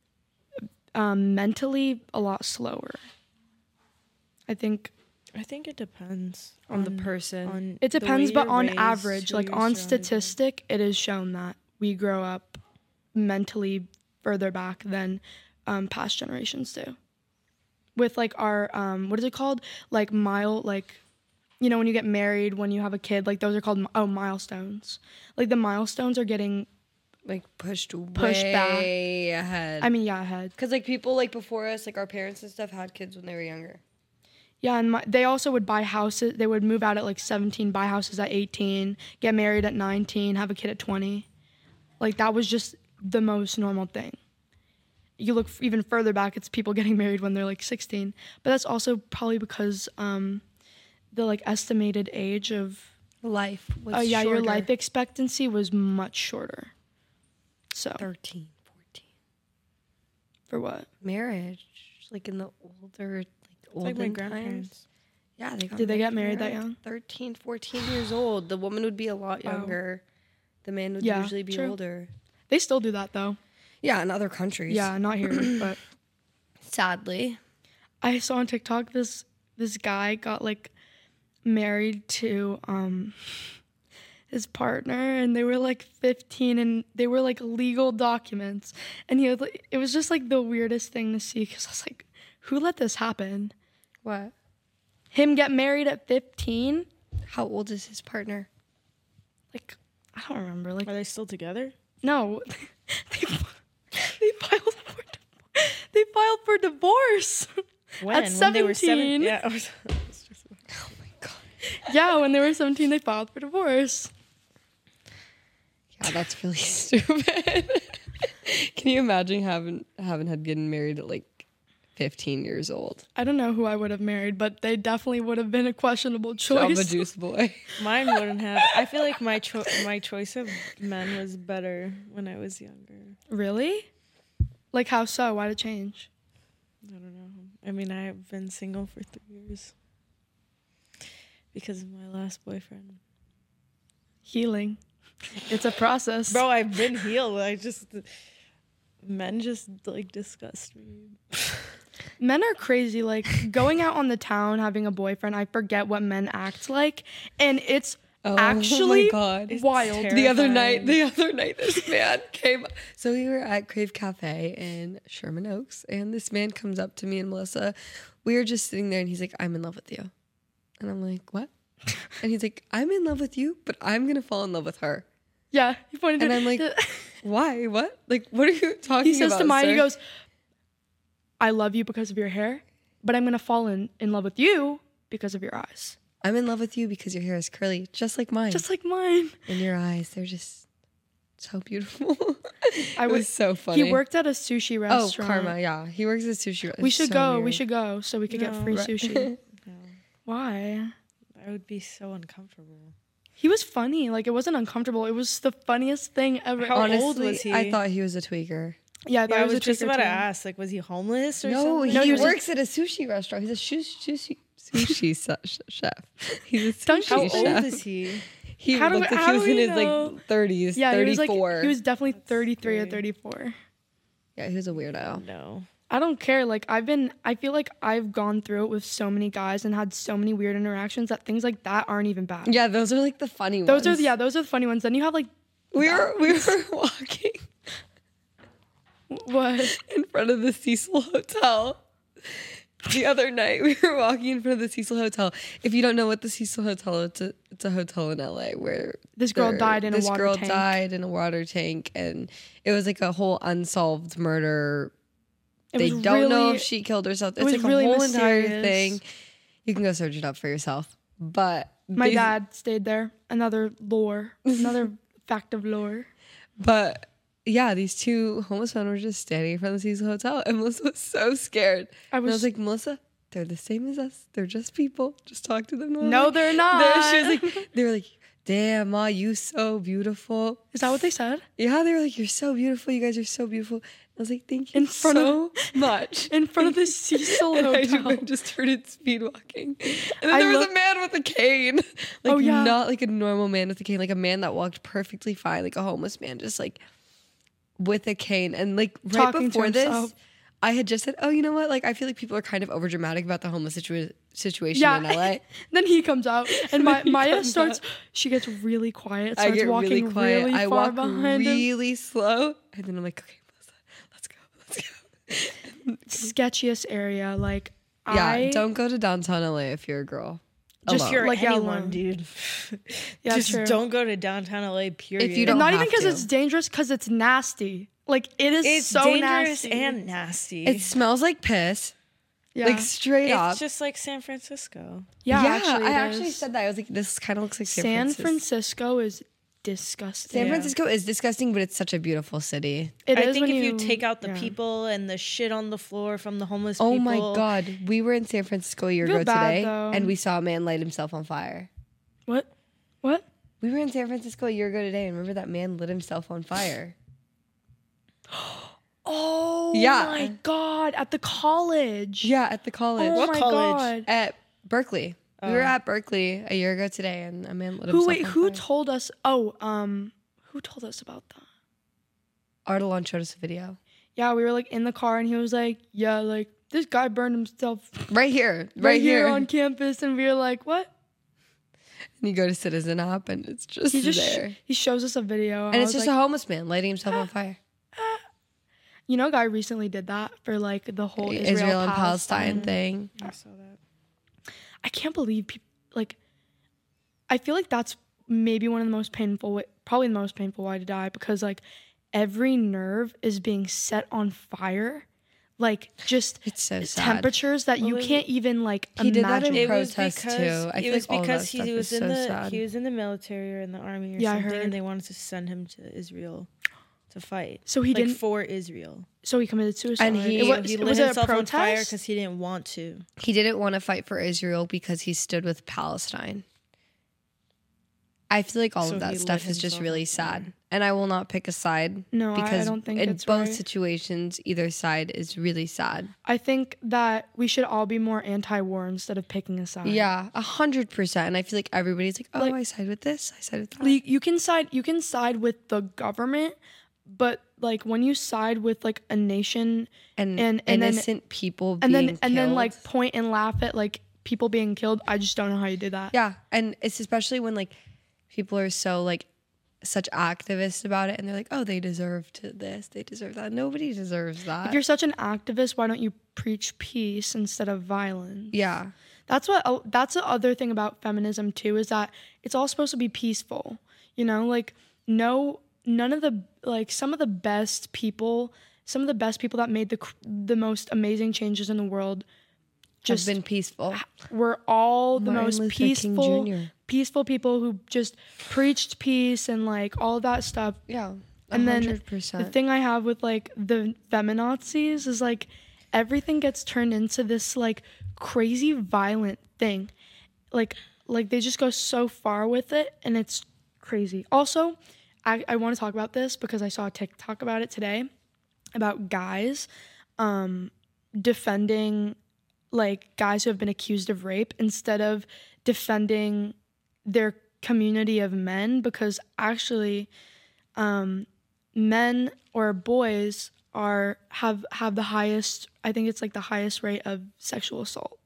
[SPEAKER 3] mentally a lot slower. I think
[SPEAKER 4] it depends
[SPEAKER 2] on the person.
[SPEAKER 4] On
[SPEAKER 3] it
[SPEAKER 4] the
[SPEAKER 3] depends,
[SPEAKER 4] way
[SPEAKER 3] but
[SPEAKER 4] you're
[SPEAKER 3] on
[SPEAKER 4] raised,
[SPEAKER 3] average,
[SPEAKER 4] who
[SPEAKER 3] like
[SPEAKER 4] you're
[SPEAKER 3] on
[SPEAKER 4] surrounded by.
[SPEAKER 3] statistic, it is shown that we grow up mentally further back than past generations do. With like our what is it called? Like you know, when you get married, when you have a kid, like those are called milestones. Like the milestones are getting
[SPEAKER 2] like pushed
[SPEAKER 3] Pushed back.
[SPEAKER 2] way ahead.
[SPEAKER 3] ahead.
[SPEAKER 2] Because like people like before us, like our parents and stuff, had kids when they were younger.
[SPEAKER 3] Yeah, and they also would buy houses. They would move out at like 17, buy houses at 18, get married at 19, have a kid at 20. Like that was just the most normal thing. you look even further back, it's people getting married when they're like 16. But that's also probably because the like estimated age of
[SPEAKER 2] Life was
[SPEAKER 3] your
[SPEAKER 2] shorter.
[SPEAKER 3] life expectancy was much shorter. So
[SPEAKER 2] 13, 14.
[SPEAKER 3] for what?
[SPEAKER 2] Marriage, like in the older,
[SPEAKER 4] It's like my
[SPEAKER 2] olden
[SPEAKER 4] grandparents.
[SPEAKER 2] times. Yeah, they got
[SPEAKER 3] Did they get married that
[SPEAKER 2] when
[SPEAKER 3] young?
[SPEAKER 2] 13, 14 years old. The woman would be a lot
[SPEAKER 3] Wow.
[SPEAKER 2] younger. The man would
[SPEAKER 3] Yeah,
[SPEAKER 2] usually be
[SPEAKER 3] true.
[SPEAKER 2] older.
[SPEAKER 3] They still do that though.
[SPEAKER 2] Yeah, in other countries.
[SPEAKER 3] Yeah, not here, but
[SPEAKER 2] Sadly.
[SPEAKER 3] I saw on TikTok this guy got like married to his partner, and they were like 15, and they were like legal documents, and it was just like the weirdest thing to see, because I was like, who let this happen?
[SPEAKER 2] What?
[SPEAKER 3] Him get married at 15?
[SPEAKER 2] How old is his partner?
[SPEAKER 3] Like, I don't remember. Like,
[SPEAKER 4] Are they still together?
[SPEAKER 3] no, they filed for divorce.
[SPEAKER 4] When?
[SPEAKER 3] At
[SPEAKER 4] When they were
[SPEAKER 3] 17?
[SPEAKER 4] Yeah. I was just,
[SPEAKER 2] Oh my god.
[SPEAKER 3] Yeah, when they were 17, they filed for divorce.
[SPEAKER 2] Yeah, that's really stupid. Can you imagine having had getting married at like 15 years old?
[SPEAKER 3] I don't know who I would have married, but they definitely would have been a questionable choice.
[SPEAKER 2] Java Juice Boy.
[SPEAKER 4] mine wouldn't have. I feel like my choice of men was better when I was younger.
[SPEAKER 3] Really? Like, how so? Why'd it change?
[SPEAKER 4] I don't know. I mean, I've been single for 3 years because of my last boyfriend.
[SPEAKER 3] Healing. It's a process.
[SPEAKER 4] Bro, I've been healed. Men just like disgust me.
[SPEAKER 3] Men are crazy. Like, going out on the town, having a boyfriend, I forget what men act like. And it's actually
[SPEAKER 2] my god.
[SPEAKER 3] wild.
[SPEAKER 4] It's
[SPEAKER 2] The other night, this man came. So we were at Crave Cafe in Sherman Oaks, and this man comes up to me and Melissa. We were just sitting there, and he's like, "I'm in love with you," and I'm like, "What?" And he's like, "I'm in love with you, but I'm gonna fall in love with her."
[SPEAKER 3] Yeah. He pointed
[SPEAKER 2] And
[SPEAKER 3] to-
[SPEAKER 2] I'm like, "Why? What? Like, what are you talking
[SPEAKER 3] he says
[SPEAKER 2] about?"
[SPEAKER 3] to Maya,
[SPEAKER 2] sir?
[SPEAKER 3] he goes, I love you because of your hair, but I'm going to fall in love with you because of your eyes.
[SPEAKER 2] "I'm in love with you because your hair is curly, just like mine,
[SPEAKER 3] Just like mine.
[SPEAKER 2] and your eyes, they're just so beautiful."
[SPEAKER 3] I
[SPEAKER 2] It was so funny.
[SPEAKER 3] He worked at a sushi
[SPEAKER 2] Oh,
[SPEAKER 3] restaurant.
[SPEAKER 2] Karma, yeah. He works at a sushi restaurant.
[SPEAKER 3] We should
[SPEAKER 2] So
[SPEAKER 3] go.
[SPEAKER 2] weird.
[SPEAKER 3] We should go so we could get
[SPEAKER 4] No.
[SPEAKER 3] free
[SPEAKER 2] Right.
[SPEAKER 3] sushi.
[SPEAKER 4] No,
[SPEAKER 3] Why?
[SPEAKER 4] I would be so uncomfortable.
[SPEAKER 3] He was funny. Like, it wasn't uncomfortable. It was the funniest thing ever.
[SPEAKER 4] How
[SPEAKER 2] Honestly,
[SPEAKER 4] old was he?
[SPEAKER 2] I thought he was a tweaker.
[SPEAKER 3] Yeah, I thought
[SPEAKER 4] Yeah, I
[SPEAKER 3] it
[SPEAKER 4] was
[SPEAKER 3] was a
[SPEAKER 4] just
[SPEAKER 3] tweaker
[SPEAKER 4] about to
[SPEAKER 3] too.
[SPEAKER 4] ask. Like, was he homeless or
[SPEAKER 2] No,
[SPEAKER 4] something?
[SPEAKER 3] No,
[SPEAKER 2] he
[SPEAKER 3] he was
[SPEAKER 2] works at a sushi restaurant. He's a sushi chef. He's a
[SPEAKER 3] Don't
[SPEAKER 2] sushi
[SPEAKER 4] How
[SPEAKER 3] you
[SPEAKER 2] chef.
[SPEAKER 4] old is he?
[SPEAKER 2] He
[SPEAKER 3] How do
[SPEAKER 2] looked
[SPEAKER 3] we-
[SPEAKER 2] like
[SPEAKER 3] how
[SPEAKER 2] he was
[SPEAKER 3] do
[SPEAKER 2] in
[SPEAKER 3] we
[SPEAKER 2] his
[SPEAKER 3] know?
[SPEAKER 2] like 30s,
[SPEAKER 3] Yeah,
[SPEAKER 2] 34.
[SPEAKER 3] he was definitely 33 or
[SPEAKER 4] scary.
[SPEAKER 3] 34.
[SPEAKER 2] Yeah, he was a weirdo.
[SPEAKER 4] No.
[SPEAKER 3] I don't care. Like, I feel like I've gone through it with so many guys and had so many weird interactions that things like that aren't even bad.
[SPEAKER 2] Yeah, those are like the funny
[SPEAKER 3] Those
[SPEAKER 2] ones.
[SPEAKER 3] are the funny ones. Then you have like
[SPEAKER 2] We were walking
[SPEAKER 3] what?
[SPEAKER 2] in front of the Cecil Hotel. The other night, we were walking in front of the Cecil Hotel. If you don't know what the Cecil Hotel is, it's a hotel in LA where
[SPEAKER 3] This girl died in a water
[SPEAKER 2] This
[SPEAKER 3] tank.
[SPEAKER 2] girl died in a water tank, and it was like a whole unsolved murder. They
[SPEAKER 3] was
[SPEAKER 2] don't know
[SPEAKER 3] really-
[SPEAKER 2] if she killed herself.
[SPEAKER 3] it
[SPEAKER 2] It's
[SPEAKER 3] was
[SPEAKER 2] like
[SPEAKER 3] really
[SPEAKER 2] a whole entire
[SPEAKER 3] mysterious.
[SPEAKER 2] thing. You can go search it up for yourself. But
[SPEAKER 3] My
[SPEAKER 2] these-
[SPEAKER 3] dad stayed there. Another fact of lore.
[SPEAKER 2] But yeah, these two homeless men were just standing in front of the Cecil Hotel, and Melissa was so scared.
[SPEAKER 3] I
[SPEAKER 2] And I was
[SPEAKER 3] was
[SPEAKER 2] like, Melissa, they're the same as us. They're just people. Just talk to them. normally."
[SPEAKER 3] no, they're not.
[SPEAKER 2] She was like, they were like, "Damn, Ma, you so beautiful."
[SPEAKER 3] Is that what they said?
[SPEAKER 2] Yeah, they were like, "You're so beautiful. You guys are so beautiful." I was like, "Thank you
[SPEAKER 3] In front
[SPEAKER 2] so much."
[SPEAKER 3] In front of the Cecil
[SPEAKER 2] And I
[SPEAKER 3] Hotel.
[SPEAKER 2] just started speed walking. And then
[SPEAKER 3] I
[SPEAKER 2] there was
[SPEAKER 3] look-
[SPEAKER 2] a man with a cane. Like,
[SPEAKER 3] Oh, yeah.
[SPEAKER 2] not like a normal man with a cane, like a man that walked perfectly fine, like a homeless man, just like with a cane. And like right
[SPEAKER 3] Talking to
[SPEAKER 2] before this,
[SPEAKER 3] himself.
[SPEAKER 2] I had just said, "Oh, you know what? Like, I feel like people are kind of over dramatic about the homeless situation
[SPEAKER 3] Yeah.
[SPEAKER 2] in LA."
[SPEAKER 3] Then he comes out, and
[SPEAKER 2] He
[SPEAKER 3] Maya
[SPEAKER 2] comes
[SPEAKER 3] starts.
[SPEAKER 2] out.
[SPEAKER 3] She gets really quiet.
[SPEAKER 2] I
[SPEAKER 3] Starts
[SPEAKER 2] get
[SPEAKER 3] walking
[SPEAKER 2] really quiet.
[SPEAKER 3] really
[SPEAKER 2] I
[SPEAKER 3] far
[SPEAKER 2] walk
[SPEAKER 3] behind him.
[SPEAKER 2] really slow. And then I'm like, "Okay, Melissa, let's go. Let's go."
[SPEAKER 3] Sketchiest area. Like,
[SPEAKER 2] Yeah, don't go to downtown LA if you're a girl.
[SPEAKER 4] Just
[SPEAKER 2] alone.
[SPEAKER 4] you're
[SPEAKER 3] Like, yeah,
[SPEAKER 4] anyone,
[SPEAKER 3] alone.
[SPEAKER 4] dude.
[SPEAKER 3] Yeah,
[SPEAKER 4] Just
[SPEAKER 3] true.
[SPEAKER 4] don't go to downtown LA, period.
[SPEAKER 2] If you
[SPEAKER 3] And
[SPEAKER 2] don't
[SPEAKER 3] not even
[SPEAKER 2] have
[SPEAKER 3] because
[SPEAKER 2] to.
[SPEAKER 3] it's dangerous, because it's nasty. Like, it is
[SPEAKER 4] It's
[SPEAKER 3] so
[SPEAKER 4] dangerous
[SPEAKER 3] nasty.
[SPEAKER 4] and nasty.
[SPEAKER 2] It smells like piss.
[SPEAKER 3] yeah.
[SPEAKER 2] Like straight up.
[SPEAKER 4] It's just like San Francisco.
[SPEAKER 3] yeah,
[SPEAKER 2] I
[SPEAKER 3] actually
[SPEAKER 2] actually said that. I was like, this kind of looks like
[SPEAKER 3] San
[SPEAKER 2] Francisco.
[SPEAKER 3] Francisco is disgusting.
[SPEAKER 2] San Francisco is disgusting, but it's such a beautiful city.
[SPEAKER 3] It
[SPEAKER 4] I
[SPEAKER 3] is
[SPEAKER 4] think
[SPEAKER 3] when
[SPEAKER 4] if you take out the
[SPEAKER 3] yeah.
[SPEAKER 4] people and the shit on the floor from the homeless
[SPEAKER 2] Oh
[SPEAKER 4] people.
[SPEAKER 2] my God. We were in San Francisco a year
[SPEAKER 3] Feel
[SPEAKER 2] ago
[SPEAKER 3] bad,
[SPEAKER 2] today,
[SPEAKER 3] though.
[SPEAKER 2] and we saw a man light himself on fire.
[SPEAKER 3] What?
[SPEAKER 2] We were in San Francisco a year ago today, and remember that man lit himself on fire?
[SPEAKER 3] Oh
[SPEAKER 2] Yeah.
[SPEAKER 3] my God! At the college.
[SPEAKER 2] Yeah, at the college.
[SPEAKER 3] Oh
[SPEAKER 4] What
[SPEAKER 3] my
[SPEAKER 4] college?
[SPEAKER 3] God.
[SPEAKER 2] At Berkeley. We were at Berkeley a year ago today, and a man lit himself on
[SPEAKER 3] Who
[SPEAKER 2] fire.
[SPEAKER 3] told us? Oh, who told us about that?
[SPEAKER 2] Artelon showed us a video.
[SPEAKER 3] Yeah, we were like in the car, and he was like, "Yeah, like this guy burned himself
[SPEAKER 2] Right here.
[SPEAKER 3] right here on campus," and we were like, "What?"
[SPEAKER 2] And you go to Citizen app, and it's just
[SPEAKER 3] He just
[SPEAKER 2] there.
[SPEAKER 3] he shows us a video,
[SPEAKER 2] And
[SPEAKER 3] I
[SPEAKER 2] it's
[SPEAKER 3] was
[SPEAKER 2] just
[SPEAKER 3] like,
[SPEAKER 2] a homeless man lighting himself on fire.
[SPEAKER 3] you know, a guy recently did that for like the whole
[SPEAKER 2] Israel and Palestine thing.
[SPEAKER 4] I saw that.
[SPEAKER 3] I can't believe people like. I feel like that's maybe one of the most painful, probably the most painful way to die, because like every nerve is being set on fire, like just
[SPEAKER 2] It's so sad.
[SPEAKER 3] temperatures that you
[SPEAKER 4] Well,
[SPEAKER 3] can't even like
[SPEAKER 2] he did that
[SPEAKER 3] imagine.
[SPEAKER 2] in
[SPEAKER 4] It was
[SPEAKER 2] protest,
[SPEAKER 4] because
[SPEAKER 2] too. I
[SPEAKER 4] it
[SPEAKER 2] feel
[SPEAKER 4] was
[SPEAKER 2] like all of
[SPEAKER 4] because
[SPEAKER 2] that
[SPEAKER 4] he
[SPEAKER 2] stuff
[SPEAKER 4] was
[SPEAKER 2] is
[SPEAKER 4] in
[SPEAKER 2] so
[SPEAKER 4] the
[SPEAKER 2] sad.
[SPEAKER 4] he was in the military or in the army or
[SPEAKER 3] Yeah, I
[SPEAKER 4] something,
[SPEAKER 3] heard.
[SPEAKER 4] and they wanted to send him to Israel to fight.
[SPEAKER 3] So he
[SPEAKER 4] like
[SPEAKER 3] didn't.
[SPEAKER 4] for Israel.
[SPEAKER 3] So he committed suicide.
[SPEAKER 2] And he-
[SPEAKER 3] it
[SPEAKER 4] So
[SPEAKER 3] was,
[SPEAKER 4] he lit
[SPEAKER 3] was it a
[SPEAKER 4] himself on fire
[SPEAKER 3] protest?
[SPEAKER 4] because he didn't want to.
[SPEAKER 2] He didn't want to fight for Israel because he stood with Palestine. I feel like all
[SPEAKER 4] So
[SPEAKER 2] of
[SPEAKER 4] he
[SPEAKER 2] that
[SPEAKER 4] lit
[SPEAKER 2] stuff is just
[SPEAKER 4] himself
[SPEAKER 2] really
[SPEAKER 4] on fire.
[SPEAKER 2] sad. And I will not pick a side.
[SPEAKER 3] No,
[SPEAKER 2] because
[SPEAKER 3] I don't think
[SPEAKER 2] in
[SPEAKER 3] it's
[SPEAKER 2] both
[SPEAKER 3] right.
[SPEAKER 2] situations, either side is really sad.
[SPEAKER 3] I think that we should all be more anti-war instead of picking a side.
[SPEAKER 2] Yeah, 100%. And I feel like everybody's like, oh,
[SPEAKER 3] Like-
[SPEAKER 2] I side with this, I side with that.
[SPEAKER 3] Like, you can side with the government, but like when you side with like a nation
[SPEAKER 2] and
[SPEAKER 3] and then-
[SPEAKER 2] innocent people
[SPEAKER 3] and
[SPEAKER 2] being
[SPEAKER 3] then and then
[SPEAKER 2] killed.
[SPEAKER 3] like point and laugh at like people being killed, I just don't know how you do that.
[SPEAKER 2] Yeah, and it's especially when like people are so like such activists about it, and they're like, oh, they deserve to this, they deserve that. Nobody deserves that.
[SPEAKER 3] If you're such an activist, why don't you preach peace instead of violence?
[SPEAKER 2] Yeah,
[SPEAKER 3] That's the other thing about feminism too, is that it's all supposed to be peaceful. You know, like none of the like some of the best people that made the most amazing changes in the world
[SPEAKER 2] just been peaceful.
[SPEAKER 3] were all the
[SPEAKER 2] Martin
[SPEAKER 3] most
[SPEAKER 2] Luther King
[SPEAKER 3] peaceful
[SPEAKER 2] Jr.
[SPEAKER 3] peaceful people who just preached peace and like all of that stuff.
[SPEAKER 2] Yeah,
[SPEAKER 3] And then
[SPEAKER 2] 100%.
[SPEAKER 3] the thing I have with like the feminazis is like everything gets turned into this like crazy violent thing. Like they just go so far with it, and it's crazy. Also, I want to talk about this because I saw a TikTok about it today about guys defending like guys who have been accused of rape instead of defending their community of men, because actually men or boys have the highest, I think it's like the highest rate of sexual assault.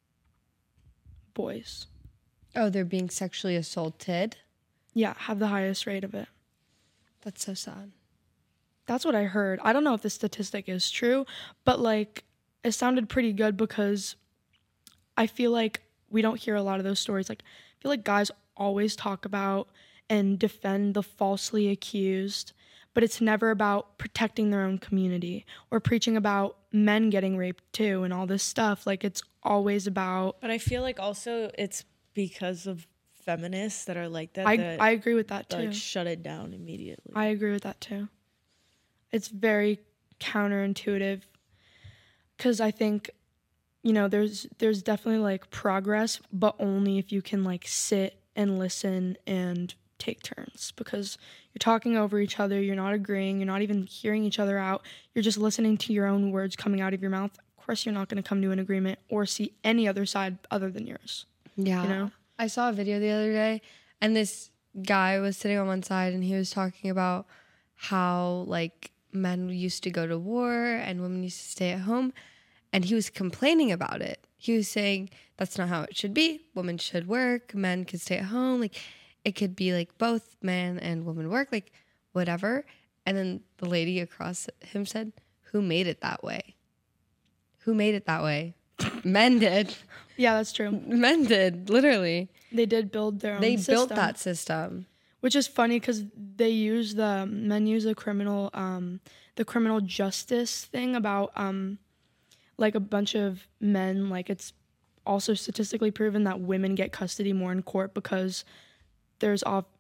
[SPEAKER 3] Boys.
[SPEAKER 2] oh, they're being sexually assaulted.
[SPEAKER 3] Yeah, have the highest rate of it.
[SPEAKER 2] That's so sad.
[SPEAKER 3] That's what I heard. I don't know if the statistic is true, but like it sounded pretty good because I feel like we don't hear a lot of those stories. Like I feel like guys always talk about and defend the falsely accused, but it's never about protecting their own community or preaching about men getting raped too and all this stuff. Like it's always about
[SPEAKER 4] But I feel like also it's because of feminists that are like that.
[SPEAKER 3] I
[SPEAKER 4] that
[SPEAKER 3] agree with that too.
[SPEAKER 4] like shut it down immediately.
[SPEAKER 3] I agree with that too. It's very counterintuitive because I think, you know, there's definitely like progress, but only if you can like sit and listen and take turns, because you're talking over each other, you're not agreeing, you're not even hearing each other out, you're just listening to your own words coming out of your mouth. Of course, you're not going to come to an agreement or see any other side other than yours.
[SPEAKER 2] Yeah.
[SPEAKER 3] You know?
[SPEAKER 2] I saw a video the other day, and this guy was sitting on one side, and he was talking about how like men used to go to war and women used to stay at home, and he was complaining about it. He was saying that's not how it should be. Women should work, men could stay at home. Like it could be like both man and woman work, like whatever. And then the lady across him said, "Who made it that way? Who made it that way? Men did.
[SPEAKER 3] Yeah, that's true.
[SPEAKER 2] Men did, literally.
[SPEAKER 3] They did build their own
[SPEAKER 2] They
[SPEAKER 3] system.
[SPEAKER 2] built that system."
[SPEAKER 3] Which is funny because men use the criminal justice thing about like a bunch of men. Like it's also statistically proven that women get custody more in court because there's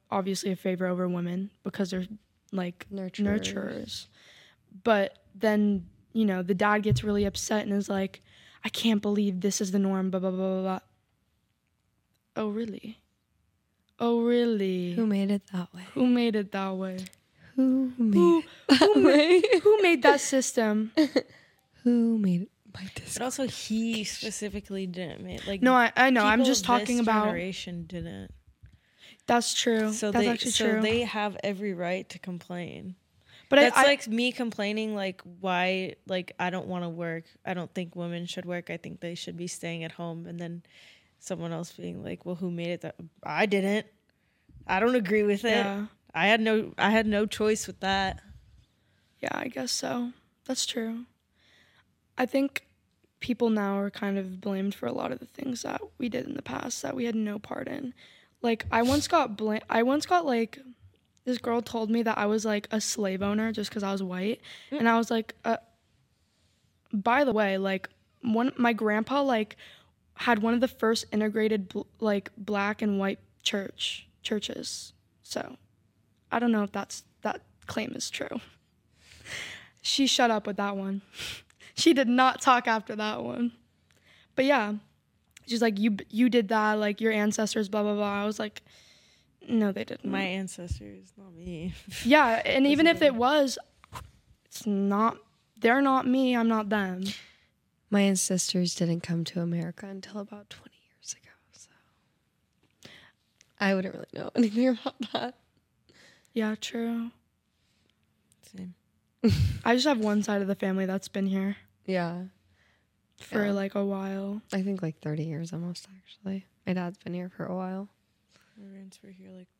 [SPEAKER 3] obviously a favor over women because they're like
[SPEAKER 2] Nurturers.
[SPEAKER 3] nurturers. But then, you know, the dad gets really upset and is like, I can't believe this is the norm, blah, blah, blah, blah, blah. Oh, really? Oh, really?
[SPEAKER 2] Who made it that way?
[SPEAKER 3] Who made it that way?
[SPEAKER 2] Who made it that way?
[SPEAKER 3] Who made that system?
[SPEAKER 2] Who made it?
[SPEAKER 4] But also, he specifically didn't make like.
[SPEAKER 3] No, I know. I'm
[SPEAKER 4] people
[SPEAKER 3] just
[SPEAKER 4] of
[SPEAKER 3] talking
[SPEAKER 4] this
[SPEAKER 3] about.
[SPEAKER 4] generation didn't.
[SPEAKER 3] That's true.
[SPEAKER 4] So
[SPEAKER 3] That's
[SPEAKER 4] they
[SPEAKER 3] actually true.
[SPEAKER 4] they have every right to complain.
[SPEAKER 3] But
[SPEAKER 4] That's
[SPEAKER 3] I
[SPEAKER 4] like me complaining, like, why, like, I don't want to work. I don't think women should work. I think they should be staying at home. And then someone else being like, well, who made it that? I didn't. I don't agree with it.
[SPEAKER 3] Yeah.
[SPEAKER 4] I had no choice with that.
[SPEAKER 3] Yeah, I guess so. That's true. I think people now are kind of blamed for a lot of the things that we did in the past that we had no part in. Like, I once got like, this girl told me that I was like a slave owner just because I was white. And I was like, by the way, like, my grandpa like had one of the first integrated like black and white churches. So I don't know if that claim is true. She shut up with that one. She did not talk after that one. But yeah, she's like, you did that, like your ancestors, blah, blah, blah. I was like, no, they didn't.
[SPEAKER 4] My ancestors, not me.
[SPEAKER 3] Yeah, and even if it was, it's not, they're not me, I'm not them.
[SPEAKER 2] My ancestors didn't come to America until about 20 years ago, so I wouldn't really know anything about that.
[SPEAKER 3] Yeah, true.
[SPEAKER 4] Same.
[SPEAKER 3] I just have one side of the family that's been here
[SPEAKER 2] Yeah.
[SPEAKER 3] for
[SPEAKER 2] Yeah.
[SPEAKER 3] like a while.
[SPEAKER 2] I think like 30 years almost, actually. My dad's been here for a while.
[SPEAKER 4] My parents were here like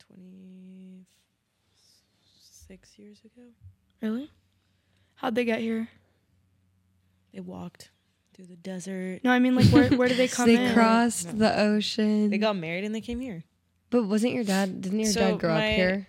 [SPEAKER 4] 26 years ago.
[SPEAKER 3] Really? How'd they get here?
[SPEAKER 4] They walked through the desert.
[SPEAKER 3] No, I mean, like, where did they come in?
[SPEAKER 2] They crossed
[SPEAKER 4] No.
[SPEAKER 2] the ocean.
[SPEAKER 4] They got married and they came here.
[SPEAKER 2] But didn't your dad grow up here?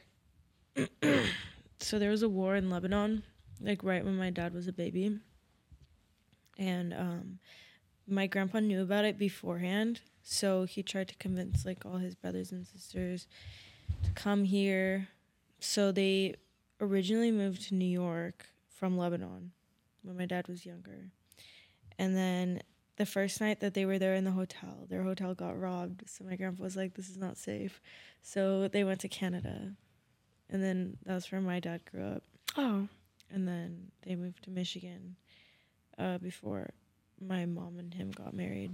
[SPEAKER 4] So there was a war in Lebanon, like right when my dad was a baby. And my grandpa knew about it beforehand. So he tried to convince like all his brothers and sisters to come here. So they originally moved to New York from Lebanon when my dad was younger. And then the first night that they were there in the hotel, their hotel got robbed. So my grandpa was like, this is not safe. So they went to Canada. And then that's where my dad grew up.
[SPEAKER 3] Oh,
[SPEAKER 4] And then they moved to Michigan before my mom and him got married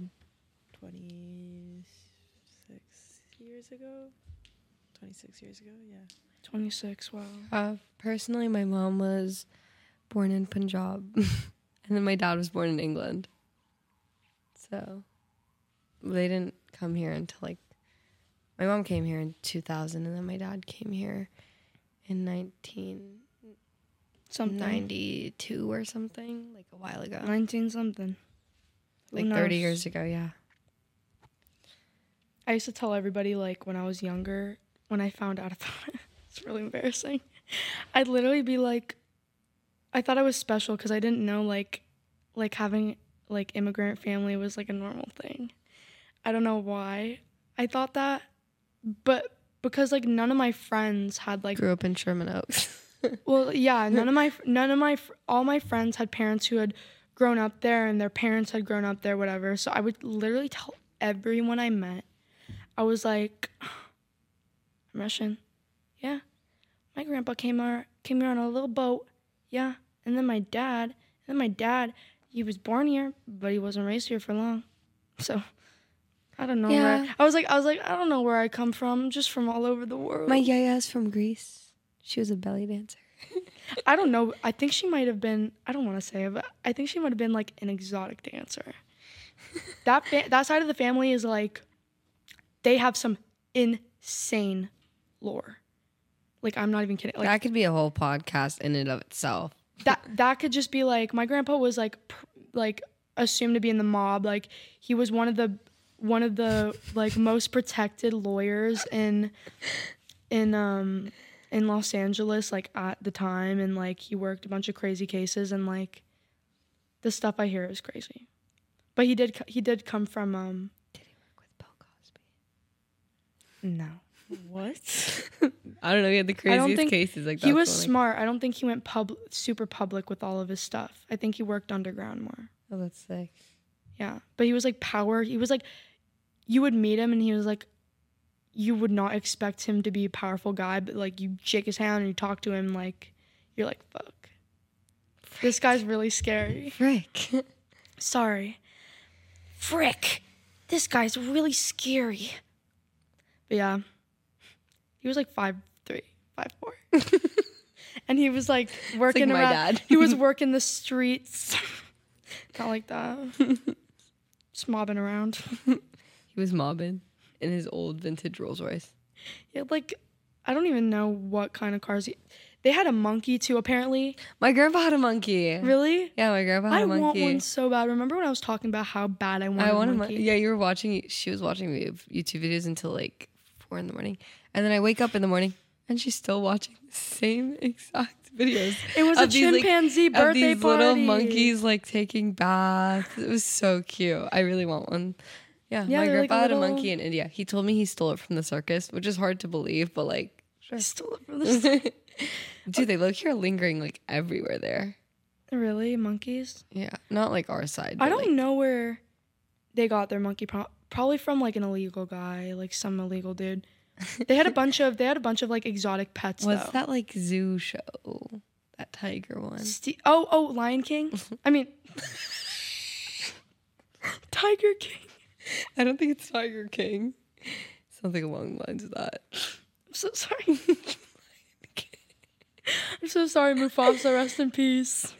[SPEAKER 4] 26 years ago. 26 years ago, yeah.
[SPEAKER 3] 26, wow.
[SPEAKER 2] Personally, my mom was born in Punjab, and then my dad was born in England. So they didn't come here until like, my mom came here in 2000, and then my dad came here in 1992 or something, like a while ago.
[SPEAKER 3] 19 something.
[SPEAKER 2] Like
[SPEAKER 3] Who
[SPEAKER 2] 30
[SPEAKER 3] knows?
[SPEAKER 2] years ago, yeah.
[SPEAKER 3] I used to tell everybody, like, when I was younger, when I found out about it, it's really embarrassing. I'd literally be like, I thought I was special because I didn't know, like having, like, immigrant family was, like, a normal thing. I don't know why I thought that, but because, like, none of my friends had, like,
[SPEAKER 2] Grew up in Sherman Oaks.
[SPEAKER 3] well, yeah, all my friends had parents who had grown up there and their parents had grown up there, whatever. So I would literally tell everyone I met, I was like, I'm Russian. Yeah. My grandpa came here on a little boat. Yeah. And then my dad, he was born here, but he wasn't raised here for long. So I don't know
[SPEAKER 2] Yeah.
[SPEAKER 3] where I was like, I don't know where I come from. I'm just from all over the world.
[SPEAKER 2] My yaya's from Greece. She was a belly dancer.
[SPEAKER 3] I don't know. I think she might have been, I don't want to say it, but I think she might have been like an exotic dancer. That side of the family is like, they have some insane lore. Like, I'm not even kidding. Like,
[SPEAKER 2] That could be a whole podcast in and of itself.
[SPEAKER 3] that could just be like, my grandpa was like assumed to be in the mob. Like, he was one of the like most protected lawyers in Los Angeles, like, at the time, and like he worked a bunch of crazy cases, and like the stuff I hear is crazy. But he did come from
[SPEAKER 2] Did he work with Bill Cosby?
[SPEAKER 3] no.
[SPEAKER 4] What?
[SPEAKER 2] I don't know. He had the
[SPEAKER 3] I don't
[SPEAKER 2] craziest
[SPEAKER 3] think
[SPEAKER 2] cases. Like
[SPEAKER 3] he
[SPEAKER 2] that's
[SPEAKER 3] was
[SPEAKER 2] one, like-
[SPEAKER 3] smart. I don't think he went super public with all of his stuff. I think he worked underground more.
[SPEAKER 2] Oh, that's sick.
[SPEAKER 3] Yeah, but he was like power. He was like, you would meet him and he was like, you would not expect him to be a powerful guy, but like you shake his hand and you talk to him, like you're like, fuck, this guy's really scary.
[SPEAKER 2] Frick.
[SPEAKER 3] Sorry, frick, this guy's really scary. But yeah, he was like 5'3", 5'4", and he was like working
[SPEAKER 2] my
[SPEAKER 3] around.
[SPEAKER 2] dad.
[SPEAKER 3] He was working the streets, not like that, just mobbing around.
[SPEAKER 2] He was mobbing in his old vintage Rolls Royce.
[SPEAKER 3] Yeah, like I don't even know what kind of cars. They had a monkey too, apparently.
[SPEAKER 2] My grandpa had a monkey.
[SPEAKER 3] Really?
[SPEAKER 2] Yeah, my grandpa had
[SPEAKER 3] I
[SPEAKER 2] a monkey.
[SPEAKER 3] want one so bad. Remember when I was talking about how bad I want
[SPEAKER 2] I
[SPEAKER 3] a
[SPEAKER 2] want
[SPEAKER 3] monkey?
[SPEAKER 2] Yeah, you were watching. She was watching me YouTube videos until like 4 a.m, and then I wake up in the morning and she's still watching the same exact videos.
[SPEAKER 3] It was a
[SPEAKER 2] of these, like,
[SPEAKER 3] chimpanzee
[SPEAKER 2] of
[SPEAKER 3] birthday
[SPEAKER 2] these
[SPEAKER 3] party.
[SPEAKER 2] little monkeys like taking baths. It was so cute. I really want one. Yeah,
[SPEAKER 3] Yeah,
[SPEAKER 2] my
[SPEAKER 3] they're, like,
[SPEAKER 2] grandpa had a
[SPEAKER 3] little-
[SPEAKER 2] monkey in India. He told me he stole it from the circus, which is hard to believe, but like,
[SPEAKER 3] I stole it from the
[SPEAKER 2] dude, they look here lingering like everywhere there.
[SPEAKER 3] Really, monkeys?
[SPEAKER 2] Yeah, not like our side.
[SPEAKER 3] I
[SPEAKER 2] but,
[SPEAKER 3] don't
[SPEAKER 2] like,
[SPEAKER 3] know where they got their monkey. Probably from like an illegal guy, like some illegal dude. They had a bunch of like exotic pets.
[SPEAKER 2] What's
[SPEAKER 3] though.
[SPEAKER 2] that like zoo show? That tiger one.
[SPEAKER 3] Oh, Lion King. I mean, Tiger King.
[SPEAKER 2] I don't think it's Tiger King. Something along the lines of that.
[SPEAKER 3] I'm so sorry. I'm so sorry, Mufasa. Rest in peace.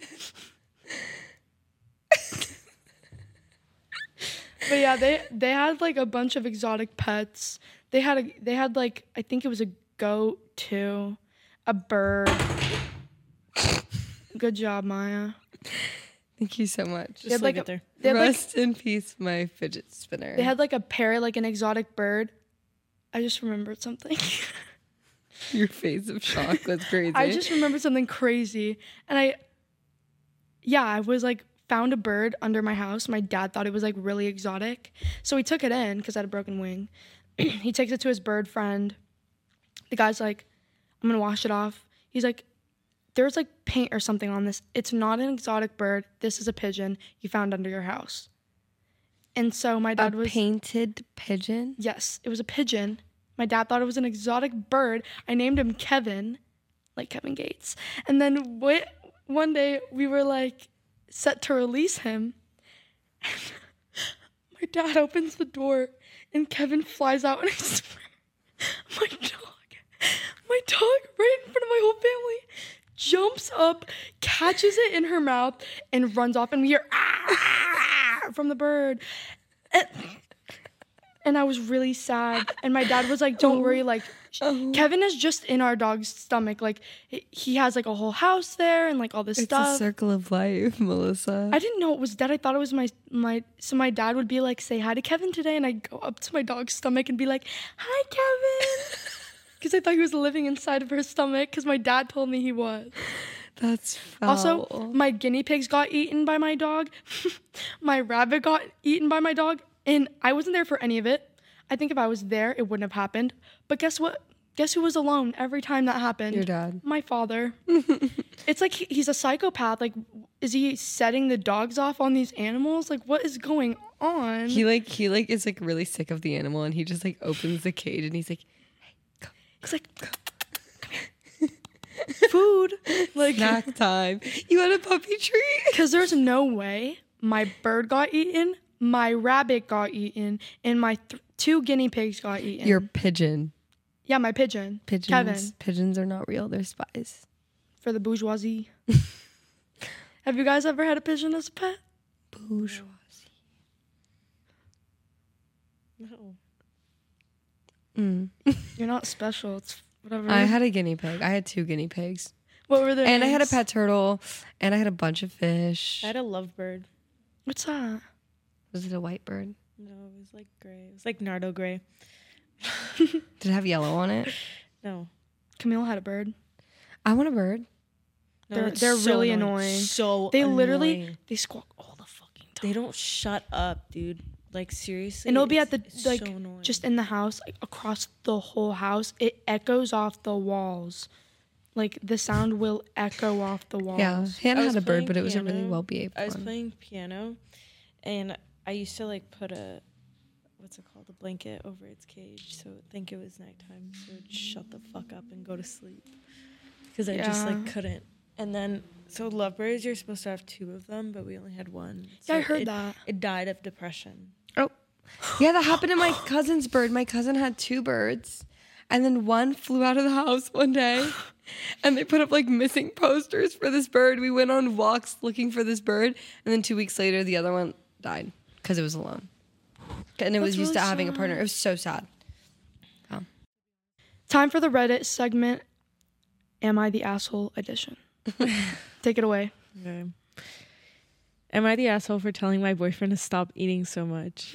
[SPEAKER 3] But yeah, they had like a bunch of exotic pets. They had like, I think it was a goat too, a bird. Good job, Maya.
[SPEAKER 2] Thank you so much.
[SPEAKER 3] They had
[SPEAKER 4] Just
[SPEAKER 3] like
[SPEAKER 4] leave it there.
[SPEAKER 3] They had like,
[SPEAKER 2] Rest in peace, my fidget spinner.
[SPEAKER 3] they had like a parrot, like an exotic bird. I just remembered something.
[SPEAKER 2] Your face of shock was crazy.
[SPEAKER 3] I just remembered something crazy. And I was like, found a bird under my house. My dad thought it was like really exotic. So he took it in because I had a broken wing. He takes it to his bird friend. The guy's like, I'm going to wash it off. He's like, there's like paint or something on this. It's not an exotic bird. This is a pigeon you found under your house. And so my dad
[SPEAKER 2] a
[SPEAKER 3] was...
[SPEAKER 2] painted pigeon?
[SPEAKER 3] Yes, it was a pigeon. My dad thought it was an exotic bird. I named him Kevin, like Kevin Gates. And then one day we were like set to release him. My dad opens the door and Kevin flies out and I swear, my dog right in front of my whole family jumps up, catches it in her mouth and runs off and we hear "Ah!" from the bird. And I was really sad. And my dad was like, don't worry, like, Kevin is just in our dog's stomach. Like, he has, like, a whole house there and, like, all this
[SPEAKER 2] It's
[SPEAKER 3] stuff.
[SPEAKER 2] a circle of life, Melissa.
[SPEAKER 3] I didn't know it was dead. I thought it was so my dad would be like, say hi to Kevin today. And I'd go up to my dog's stomach and be like, hi, Kevin. Because I thought he was living inside of her stomach because my dad told me he was.
[SPEAKER 2] That's foul.
[SPEAKER 3] Also, my guinea pigs got eaten by my dog. My rabbit got eaten by my dog. And I wasn't there for any of it. I think if I was there, it wouldn't have happened. But guess what? Guess who was alone every time that happened?
[SPEAKER 2] Your dad.
[SPEAKER 3] My father. It's like he's a psychopath. Like, is he setting the dogs off on these animals? Like, what is going on?
[SPEAKER 2] He is like really sick of the animal and he just like opens the cage and he's like,
[SPEAKER 3] He's like, come here. Food. Like,
[SPEAKER 2] snack time. You want a puppy treat?
[SPEAKER 3] because there's no way my bird got eaten, my rabbit got eaten, and my 2 guinea pigs got eaten.
[SPEAKER 2] Your pigeon.
[SPEAKER 3] Yeah, my pigeon.
[SPEAKER 2] Pigeons.
[SPEAKER 3] Kevin.
[SPEAKER 2] Pigeons are not real. They're spies.
[SPEAKER 3] For the bourgeoisie. Have you guys ever had a pigeon as a pet?
[SPEAKER 2] Bourgeoisie.
[SPEAKER 4] No.
[SPEAKER 3] You're not special. It's whatever.
[SPEAKER 2] I had a guinea pig. I had 2 guinea pigs.
[SPEAKER 3] What were their
[SPEAKER 2] And I had a
[SPEAKER 3] names?
[SPEAKER 2] pet turtle. And I had a bunch of fish.
[SPEAKER 4] I had a lovebird.
[SPEAKER 3] What's that?
[SPEAKER 2] Was it a white bird?
[SPEAKER 4] No, it was like gray. It was like Nardo gray.
[SPEAKER 2] Did it have yellow on it?
[SPEAKER 4] No.
[SPEAKER 3] Camille had a bird.
[SPEAKER 2] I want a bird.
[SPEAKER 4] No,
[SPEAKER 3] They're
[SPEAKER 4] it's so
[SPEAKER 3] really annoying.
[SPEAKER 4] So
[SPEAKER 3] They
[SPEAKER 4] annoying.
[SPEAKER 3] literally they squawk all the fucking time.
[SPEAKER 4] They don't shut up, dude. Like, seriously.
[SPEAKER 3] And it'll be at the,
[SPEAKER 4] it's
[SPEAKER 3] like,
[SPEAKER 4] so annoying.
[SPEAKER 3] just in the house, like, across the whole house. It echoes off the walls. Like, the sound will echo off the walls.
[SPEAKER 2] Yeah, Hannah
[SPEAKER 4] I was
[SPEAKER 2] had a bird,
[SPEAKER 4] playing
[SPEAKER 2] but it was a really
[SPEAKER 4] piano.
[SPEAKER 2] well behaved
[SPEAKER 4] I was
[SPEAKER 2] one.
[SPEAKER 4] playing piano, and I used to like put a, what's it called, a blanket over its cage, so it would think it was nighttime, so it would shut the fuck up and go to sleep, because I just like
[SPEAKER 3] Yeah.
[SPEAKER 4] couldn't. And then, so lovebirds, you're supposed to have 2 of them, but we only had 1.
[SPEAKER 3] Yeah, I
[SPEAKER 4] So
[SPEAKER 3] heard that.
[SPEAKER 4] It died of depression.
[SPEAKER 2] Yeah, that happened to my cousin's bird. My cousin had 2 birds, and then one flew out of the house one day, and they put up like missing posters for this bird. We went on walks looking for this bird, and then 2 weeks later, the other one died because it was alone, and it was
[SPEAKER 3] That's
[SPEAKER 2] used to
[SPEAKER 3] really
[SPEAKER 2] having a partner.
[SPEAKER 3] sad.
[SPEAKER 2] It was so sad.
[SPEAKER 3] Time for the Reddit segment. Am I the asshole edition? Take it away.
[SPEAKER 4] Okay. Am I the asshole for telling my boyfriend to stop eating so much?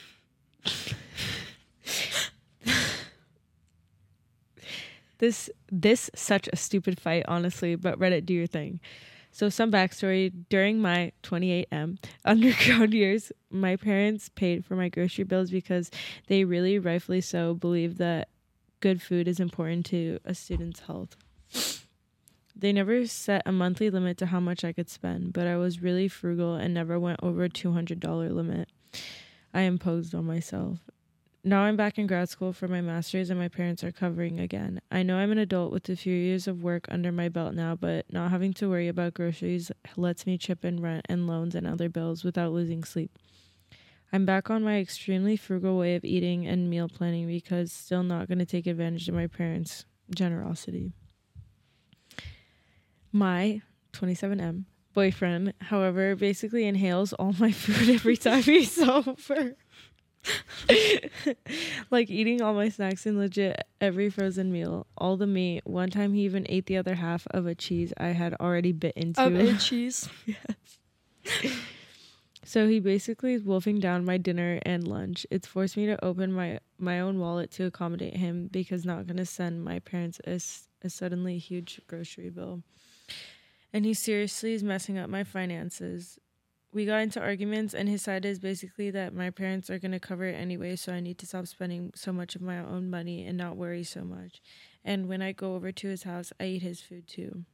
[SPEAKER 4] This such a stupid fight, honestly, but Reddit, do your thing. So some backstory. During my 28M undergrad years, my parents paid for my grocery bills because they really, rightfully so, believe that good food is important to a student's health. They never set a monthly limit to how much I could spend, but I was really frugal and never went over a $200 limit I imposed on myself. Now I'm back in grad school for my master's and my parents are covering again. I know I'm an adult with a few years of work under my belt now, but not having to worry about groceries lets me chip in rent and loans and other bills without losing sleep. I'm back on my extremely frugal way of eating and meal planning because still not going to take advantage of my parents' generosity. My 27M boyfriend, however, basically inhales all my food every time he's over. Like eating all my snacks and legit every frozen meal, all the meat. One time he even ate the other half of a cheese I had already bit into.
[SPEAKER 3] Of a cheese.
[SPEAKER 4] Yes. So he basically is wolfing down my dinner and lunch. It's forced me to open my own wallet to accommodate him because not going to send my parents a suddenly huge grocery bill. And he seriously is messing up my finances. We got into arguments, and his side is basically that my parents are going to cover it anyway, so I need to stop spending so much of my own money and not worry so much. And when I go over to his house, I eat his food too.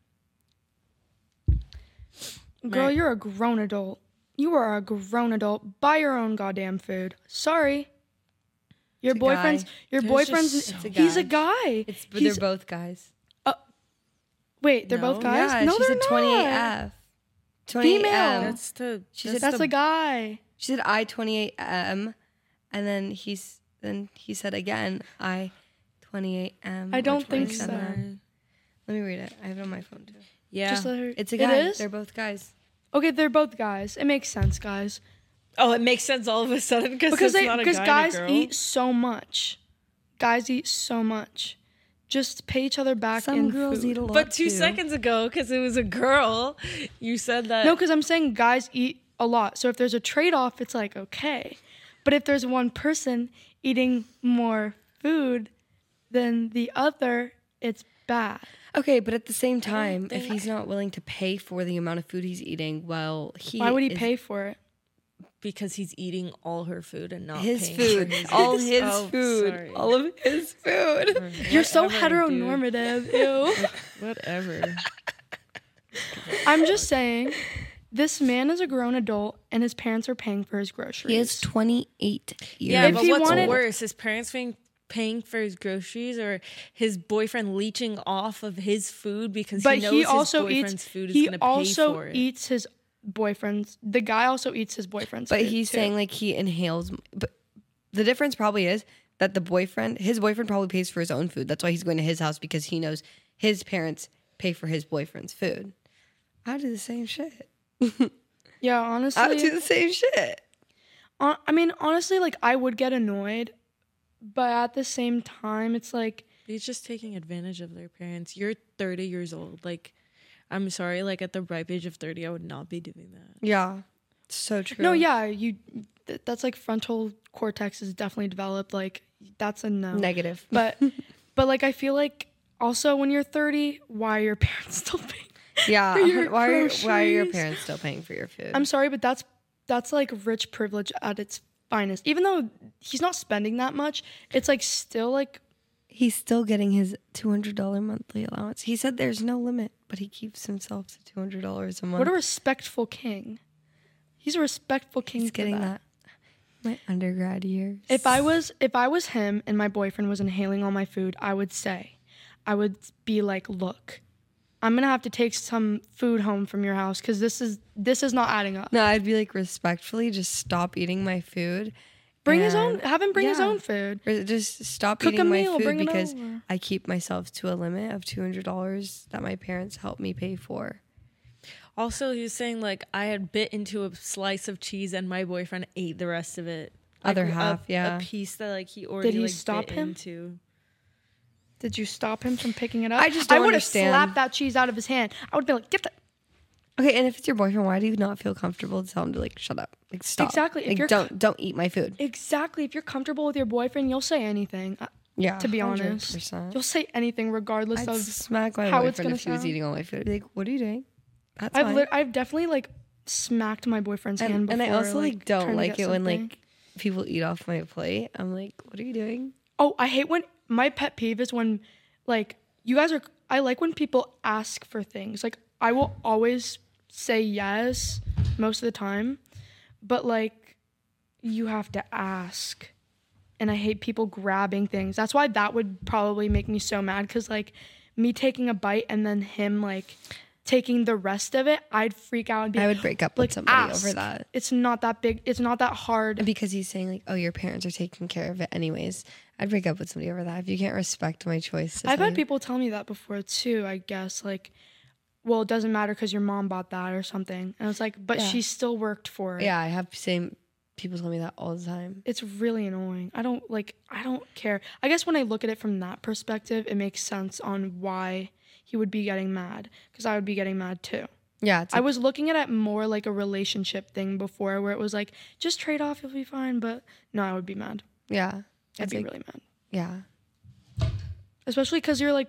[SPEAKER 3] Girl,
[SPEAKER 4] Right.
[SPEAKER 3] you're a grown adult. You are a grown adult. Buy your own goddamn food. Sorry. Your
[SPEAKER 2] It's a
[SPEAKER 3] boyfriend's
[SPEAKER 2] guy.
[SPEAKER 3] your
[SPEAKER 4] There's
[SPEAKER 3] boyfriend's
[SPEAKER 4] just so-
[SPEAKER 2] It's a
[SPEAKER 3] he's a
[SPEAKER 2] guy.
[SPEAKER 3] guy.
[SPEAKER 2] But
[SPEAKER 3] He's-
[SPEAKER 2] they're both guys.
[SPEAKER 3] Wait, they're both
[SPEAKER 4] No.
[SPEAKER 3] guys?
[SPEAKER 2] Yeah,
[SPEAKER 3] No,
[SPEAKER 2] she
[SPEAKER 3] they're
[SPEAKER 2] said
[SPEAKER 3] not.
[SPEAKER 2] 28F. 28M.
[SPEAKER 3] Female.
[SPEAKER 4] That's the
[SPEAKER 2] She
[SPEAKER 4] that's
[SPEAKER 2] said
[SPEAKER 3] That's a guy.
[SPEAKER 2] She said I 28M, and then he said again I 28M.
[SPEAKER 3] I
[SPEAKER 2] or
[SPEAKER 3] don't think so.
[SPEAKER 2] 27M. Let me read it. I have it on my phone too.
[SPEAKER 4] Yeah.
[SPEAKER 3] Just let her.
[SPEAKER 2] It's a guy.
[SPEAKER 3] It is?
[SPEAKER 2] They're both guys.
[SPEAKER 3] Okay, they're both guys. It makes sense, guys.
[SPEAKER 4] Oh, it makes sense all of a sudden
[SPEAKER 3] Because
[SPEAKER 4] it's not a guy
[SPEAKER 3] guys
[SPEAKER 4] and a girl.
[SPEAKER 3] eat so much. Guys eat so much. Just pay each other back
[SPEAKER 2] Some
[SPEAKER 3] in
[SPEAKER 2] girls
[SPEAKER 3] food.
[SPEAKER 2] eat a lot.
[SPEAKER 4] But 2
[SPEAKER 2] too.
[SPEAKER 4] seconds ago, because it was a girl, you said that.
[SPEAKER 3] No, because I'm saying guys eat a lot. So if there's a trade-off, it's like okay. But if there's one person eating more food than the other, it's bad.
[SPEAKER 2] Okay, but at the same time, if he's not willing to pay for the amount of food he's eating, well,
[SPEAKER 3] Why would he
[SPEAKER 2] is-
[SPEAKER 3] pay for it?
[SPEAKER 4] because he's eating all her food and not
[SPEAKER 2] his
[SPEAKER 4] paying
[SPEAKER 2] food,
[SPEAKER 4] for his
[SPEAKER 2] all his
[SPEAKER 4] Oh,
[SPEAKER 2] food,
[SPEAKER 4] sorry.
[SPEAKER 2] all of his food.
[SPEAKER 3] You're so
[SPEAKER 4] Whatever, dude.
[SPEAKER 3] heteronormative. Ew.
[SPEAKER 4] Whatever.
[SPEAKER 3] I'm just saying, this man is a grown adult and his parents are paying for his groceries.
[SPEAKER 2] He is 28 years
[SPEAKER 4] Yeah,
[SPEAKER 3] If
[SPEAKER 4] but
[SPEAKER 3] he
[SPEAKER 4] what's
[SPEAKER 3] wanted-
[SPEAKER 4] worse, his parents paying for his groceries or his boyfriend leeching off of his food because
[SPEAKER 3] But
[SPEAKER 4] he knows
[SPEAKER 3] he
[SPEAKER 4] his
[SPEAKER 3] also
[SPEAKER 4] boyfriend's
[SPEAKER 3] eats.
[SPEAKER 4] food is
[SPEAKER 3] He
[SPEAKER 4] going to pay
[SPEAKER 3] also
[SPEAKER 4] for it.
[SPEAKER 3] eats his boyfriend's. The guy also eats his boyfriend's.
[SPEAKER 2] But
[SPEAKER 3] food,
[SPEAKER 2] he's
[SPEAKER 3] too.
[SPEAKER 2] saying like he inhales. But the difference probably is that his boyfriend probably pays for his own food. That's why he's going to his house because he knows his parents pay for his boyfriend's food. I do the same shit.
[SPEAKER 3] Yeah,
[SPEAKER 2] I would do
[SPEAKER 3] honestly.
[SPEAKER 2] the same shit.
[SPEAKER 3] I mean, honestly, like I would get annoyed, but at the same time, it's like
[SPEAKER 4] He's just taking advantage of their parents. You're 30 years old. Like, I'm sorry, like at the ripe age of 30, I would not be doing that.
[SPEAKER 2] Yeah, so true.
[SPEAKER 3] no, yeah, that's like frontal cortex is definitely developed. Like that's a no.
[SPEAKER 2] Negative.
[SPEAKER 3] But like I feel like also when you're 30, why are your parents still paying?
[SPEAKER 2] Yeah,
[SPEAKER 3] for your
[SPEAKER 2] why are your
[SPEAKER 3] groceries.
[SPEAKER 2] parents still paying for your food?
[SPEAKER 3] I'm sorry, but that's like rich privilege at its finest. Even though he's not spending that much, it's like still like
[SPEAKER 2] He's still getting his $200 monthly allowance. He said there's no limit, but he keeps himself to $200 a month.
[SPEAKER 3] what a respectful king. He's a respectful king.
[SPEAKER 2] He's
[SPEAKER 3] for
[SPEAKER 2] getting that. My undergrad years.
[SPEAKER 3] If I was him and my boyfriend was inhaling all my food, I would be like, look, I'm gonna have to take some food home from your house because this is not adding up.
[SPEAKER 2] No, I'd be like, respectfully, just stop eating my food.
[SPEAKER 3] Have him bring his
[SPEAKER 2] yeah.
[SPEAKER 3] own food.
[SPEAKER 2] Or just stop
[SPEAKER 3] Cook a
[SPEAKER 2] eating my
[SPEAKER 3] meal,
[SPEAKER 2] food
[SPEAKER 3] bring it
[SPEAKER 2] because
[SPEAKER 3] over.
[SPEAKER 2] I keep myself to a limit of $200 that my parents help me pay for.
[SPEAKER 4] Also, he was saying like I had bit into a slice of cheese and my boyfriend ate the rest of it.
[SPEAKER 2] Other
[SPEAKER 4] Like,
[SPEAKER 2] half, yeah.
[SPEAKER 4] A piece that like he already
[SPEAKER 3] Did he
[SPEAKER 4] like,
[SPEAKER 3] stop
[SPEAKER 4] bit
[SPEAKER 3] him?
[SPEAKER 4] into.
[SPEAKER 3] Did you stop him from picking it up?
[SPEAKER 2] I just don't
[SPEAKER 3] would have
[SPEAKER 2] understand.
[SPEAKER 3] slapped that cheese out of his hand. I would be like, get that.
[SPEAKER 2] Okay, and if it's your boyfriend, why do you not feel comfortable to tell him to like shut up, like stop?
[SPEAKER 3] Exactly, if
[SPEAKER 2] Like
[SPEAKER 3] you're
[SPEAKER 2] don't eat my food.
[SPEAKER 3] Exactly. If you're comfortable with your boyfriend, you'll say anything.
[SPEAKER 2] Yeah,
[SPEAKER 3] To be honest,
[SPEAKER 2] 100%.
[SPEAKER 3] you'll say anything regardless
[SPEAKER 2] I'd
[SPEAKER 3] of
[SPEAKER 2] smack my
[SPEAKER 3] how it's
[SPEAKER 2] boyfriend
[SPEAKER 3] gonna
[SPEAKER 2] if he was
[SPEAKER 3] sound.
[SPEAKER 2] eating all my food. I'd be like, what are you doing? That's fine.
[SPEAKER 3] I've definitely like smacked my boyfriend's hand before.
[SPEAKER 2] And I also like don't
[SPEAKER 3] trying to
[SPEAKER 2] like
[SPEAKER 3] get
[SPEAKER 2] it when
[SPEAKER 3] something.
[SPEAKER 2] like people eat off my plate. I'm like, what are you doing?
[SPEAKER 3] Oh, I hate when my pet peeve is when like I like when people ask for things. Like I will always say yes most of the time, but like you have to ask. And I hate people grabbing things. That's why that would probably make me so mad because like me taking a bite and then him like taking the rest of it, I'd freak out and be
[SPEAKER 2] I
[SPEAKER 3] like,
[SPEAKER 2] would break up
[SPEAKER 3] like,
[SPEAKER 2] with somebody
[SPEAKER 3] ask.
[SPEAKER 2] over that.
[SPEAKER 3] It's not that big. It's not that hard.
[SPEAKER 2] Because he's saying like, oh, your parents are taking care of it anyways. I'd break up with somebody over that if you can't respect my choice.
[SPEAKER 3] I've had people tell me that before too, I guess. Like, well, it doesn't matter because your mom bought that or something. And I was like, but
[SPEAKER 2] Yeah.
[SPEAKER 3] she still worked for it.
[SPEAKER 2] Yeah, I have people tell me that all the time.
[SPEAKER 3] It's really annoying. I don't care. I guess when I look at it from that perspective, it makes sense on why he would be getting mad. Because I would be getting mad too.
[SPEAKER 2] Yeah, it's
[SPEAKER 3] I was looking at it more like a relationship thing before where it was like, just trade off, you'll be fine. But no, I would be mad.
[SPEAKER 2] yeah.
[SPEAKER 3] I'd
[SPEAKER 2] It's
[SPEAKER 3] be
[SPEAKER 2] like,
[SPEAKER 3] really mad.
[SPEAKER 2] yeah.
[SPEAKER 3] Especially because you're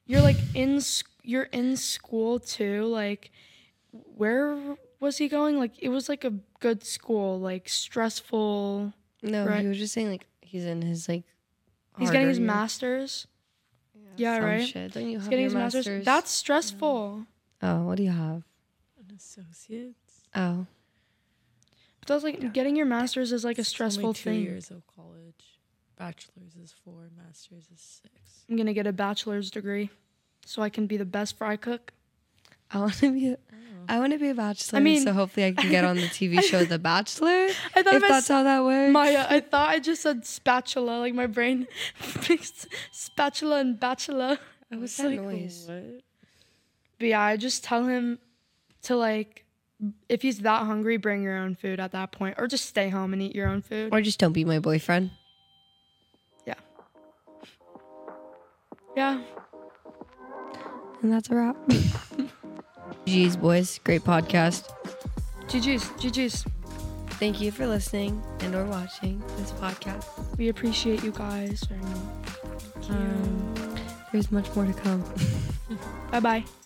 [SPEAKER 3] in school too. Like, where was he going? Like, it was like a good school, like stressful.
[SPEAKER 2] No,
[SPEAKER 3] Right.
[SPEAKER 2] he was just saying like he's in his like.
[SPEAKER 3] He's getting his
[SPEAKER 2] harder year.
[SPEAKER 3] master's. Yeah,
[SPEAKER 2] Some
[SPEAKER 3] right.
[SPEAKER 2] Shit. Don't you have
[SPEAKER 3] He's getting
[SPEAKER 2] your
[SPEAKER 3] his master's. That's stressful.
[SPEAKER 2] Oh, what do you have?
[SPEAKER 4] An associate's.
[SPEAKER 2] Oh,
[SPEAKER 3] But that's like getting your master's is like a
[SPEAKER 4] It's
[SPEAKER 3] stressful
[SPEAKER 4] only 2
[SPEAKER 3] thing.
[SPEAKER 4] years of college. Bachelor's is 4, master's is 6.
[SPEAKER 3] I'm gonna get a bachelor's degree, so I can be the best fry cook.
[SPEAKER 2] I want to be. I want to be a bachelor.
[SPEAKER 3] I mean-
[SPEAKER 2] so hopefully I can get on the TV show The Bachelor.
[SPEAKER 3] I thought
[SPEAKER 2] if
[SPEAKER 3] if I
[SPEAKER 2] that's how that works.
[SPEAKER 3] Maya, I thought I just said spatula. Like my brain mixed spatula and bachelor.
[SPEAKER 2] What was
[SPEAKER 4] It's
[SPEAKER 2] that noise?
[SPEAKER 4] What?
[SPEAKER 3] But yeah, I just tell him to like, if he's that hungry, bring your own food at that point, or just stay home and eat your own food.
[SPEAKER 2] Or just don't be my boyfriend.
[SPEAKER 3] Yeah.
[SPEAKER 2] And that's a wrap. GG's, boys. Great podcast.
[SPEAKER 3] GG's.
[SPEAKER 2] Thank you for listening and or watching this podcast.
[SPEAKER 3] We appreciate you guys very much.
[SPEAKER 2] There's much more to come.
[SPEAKER 3] Bye bye.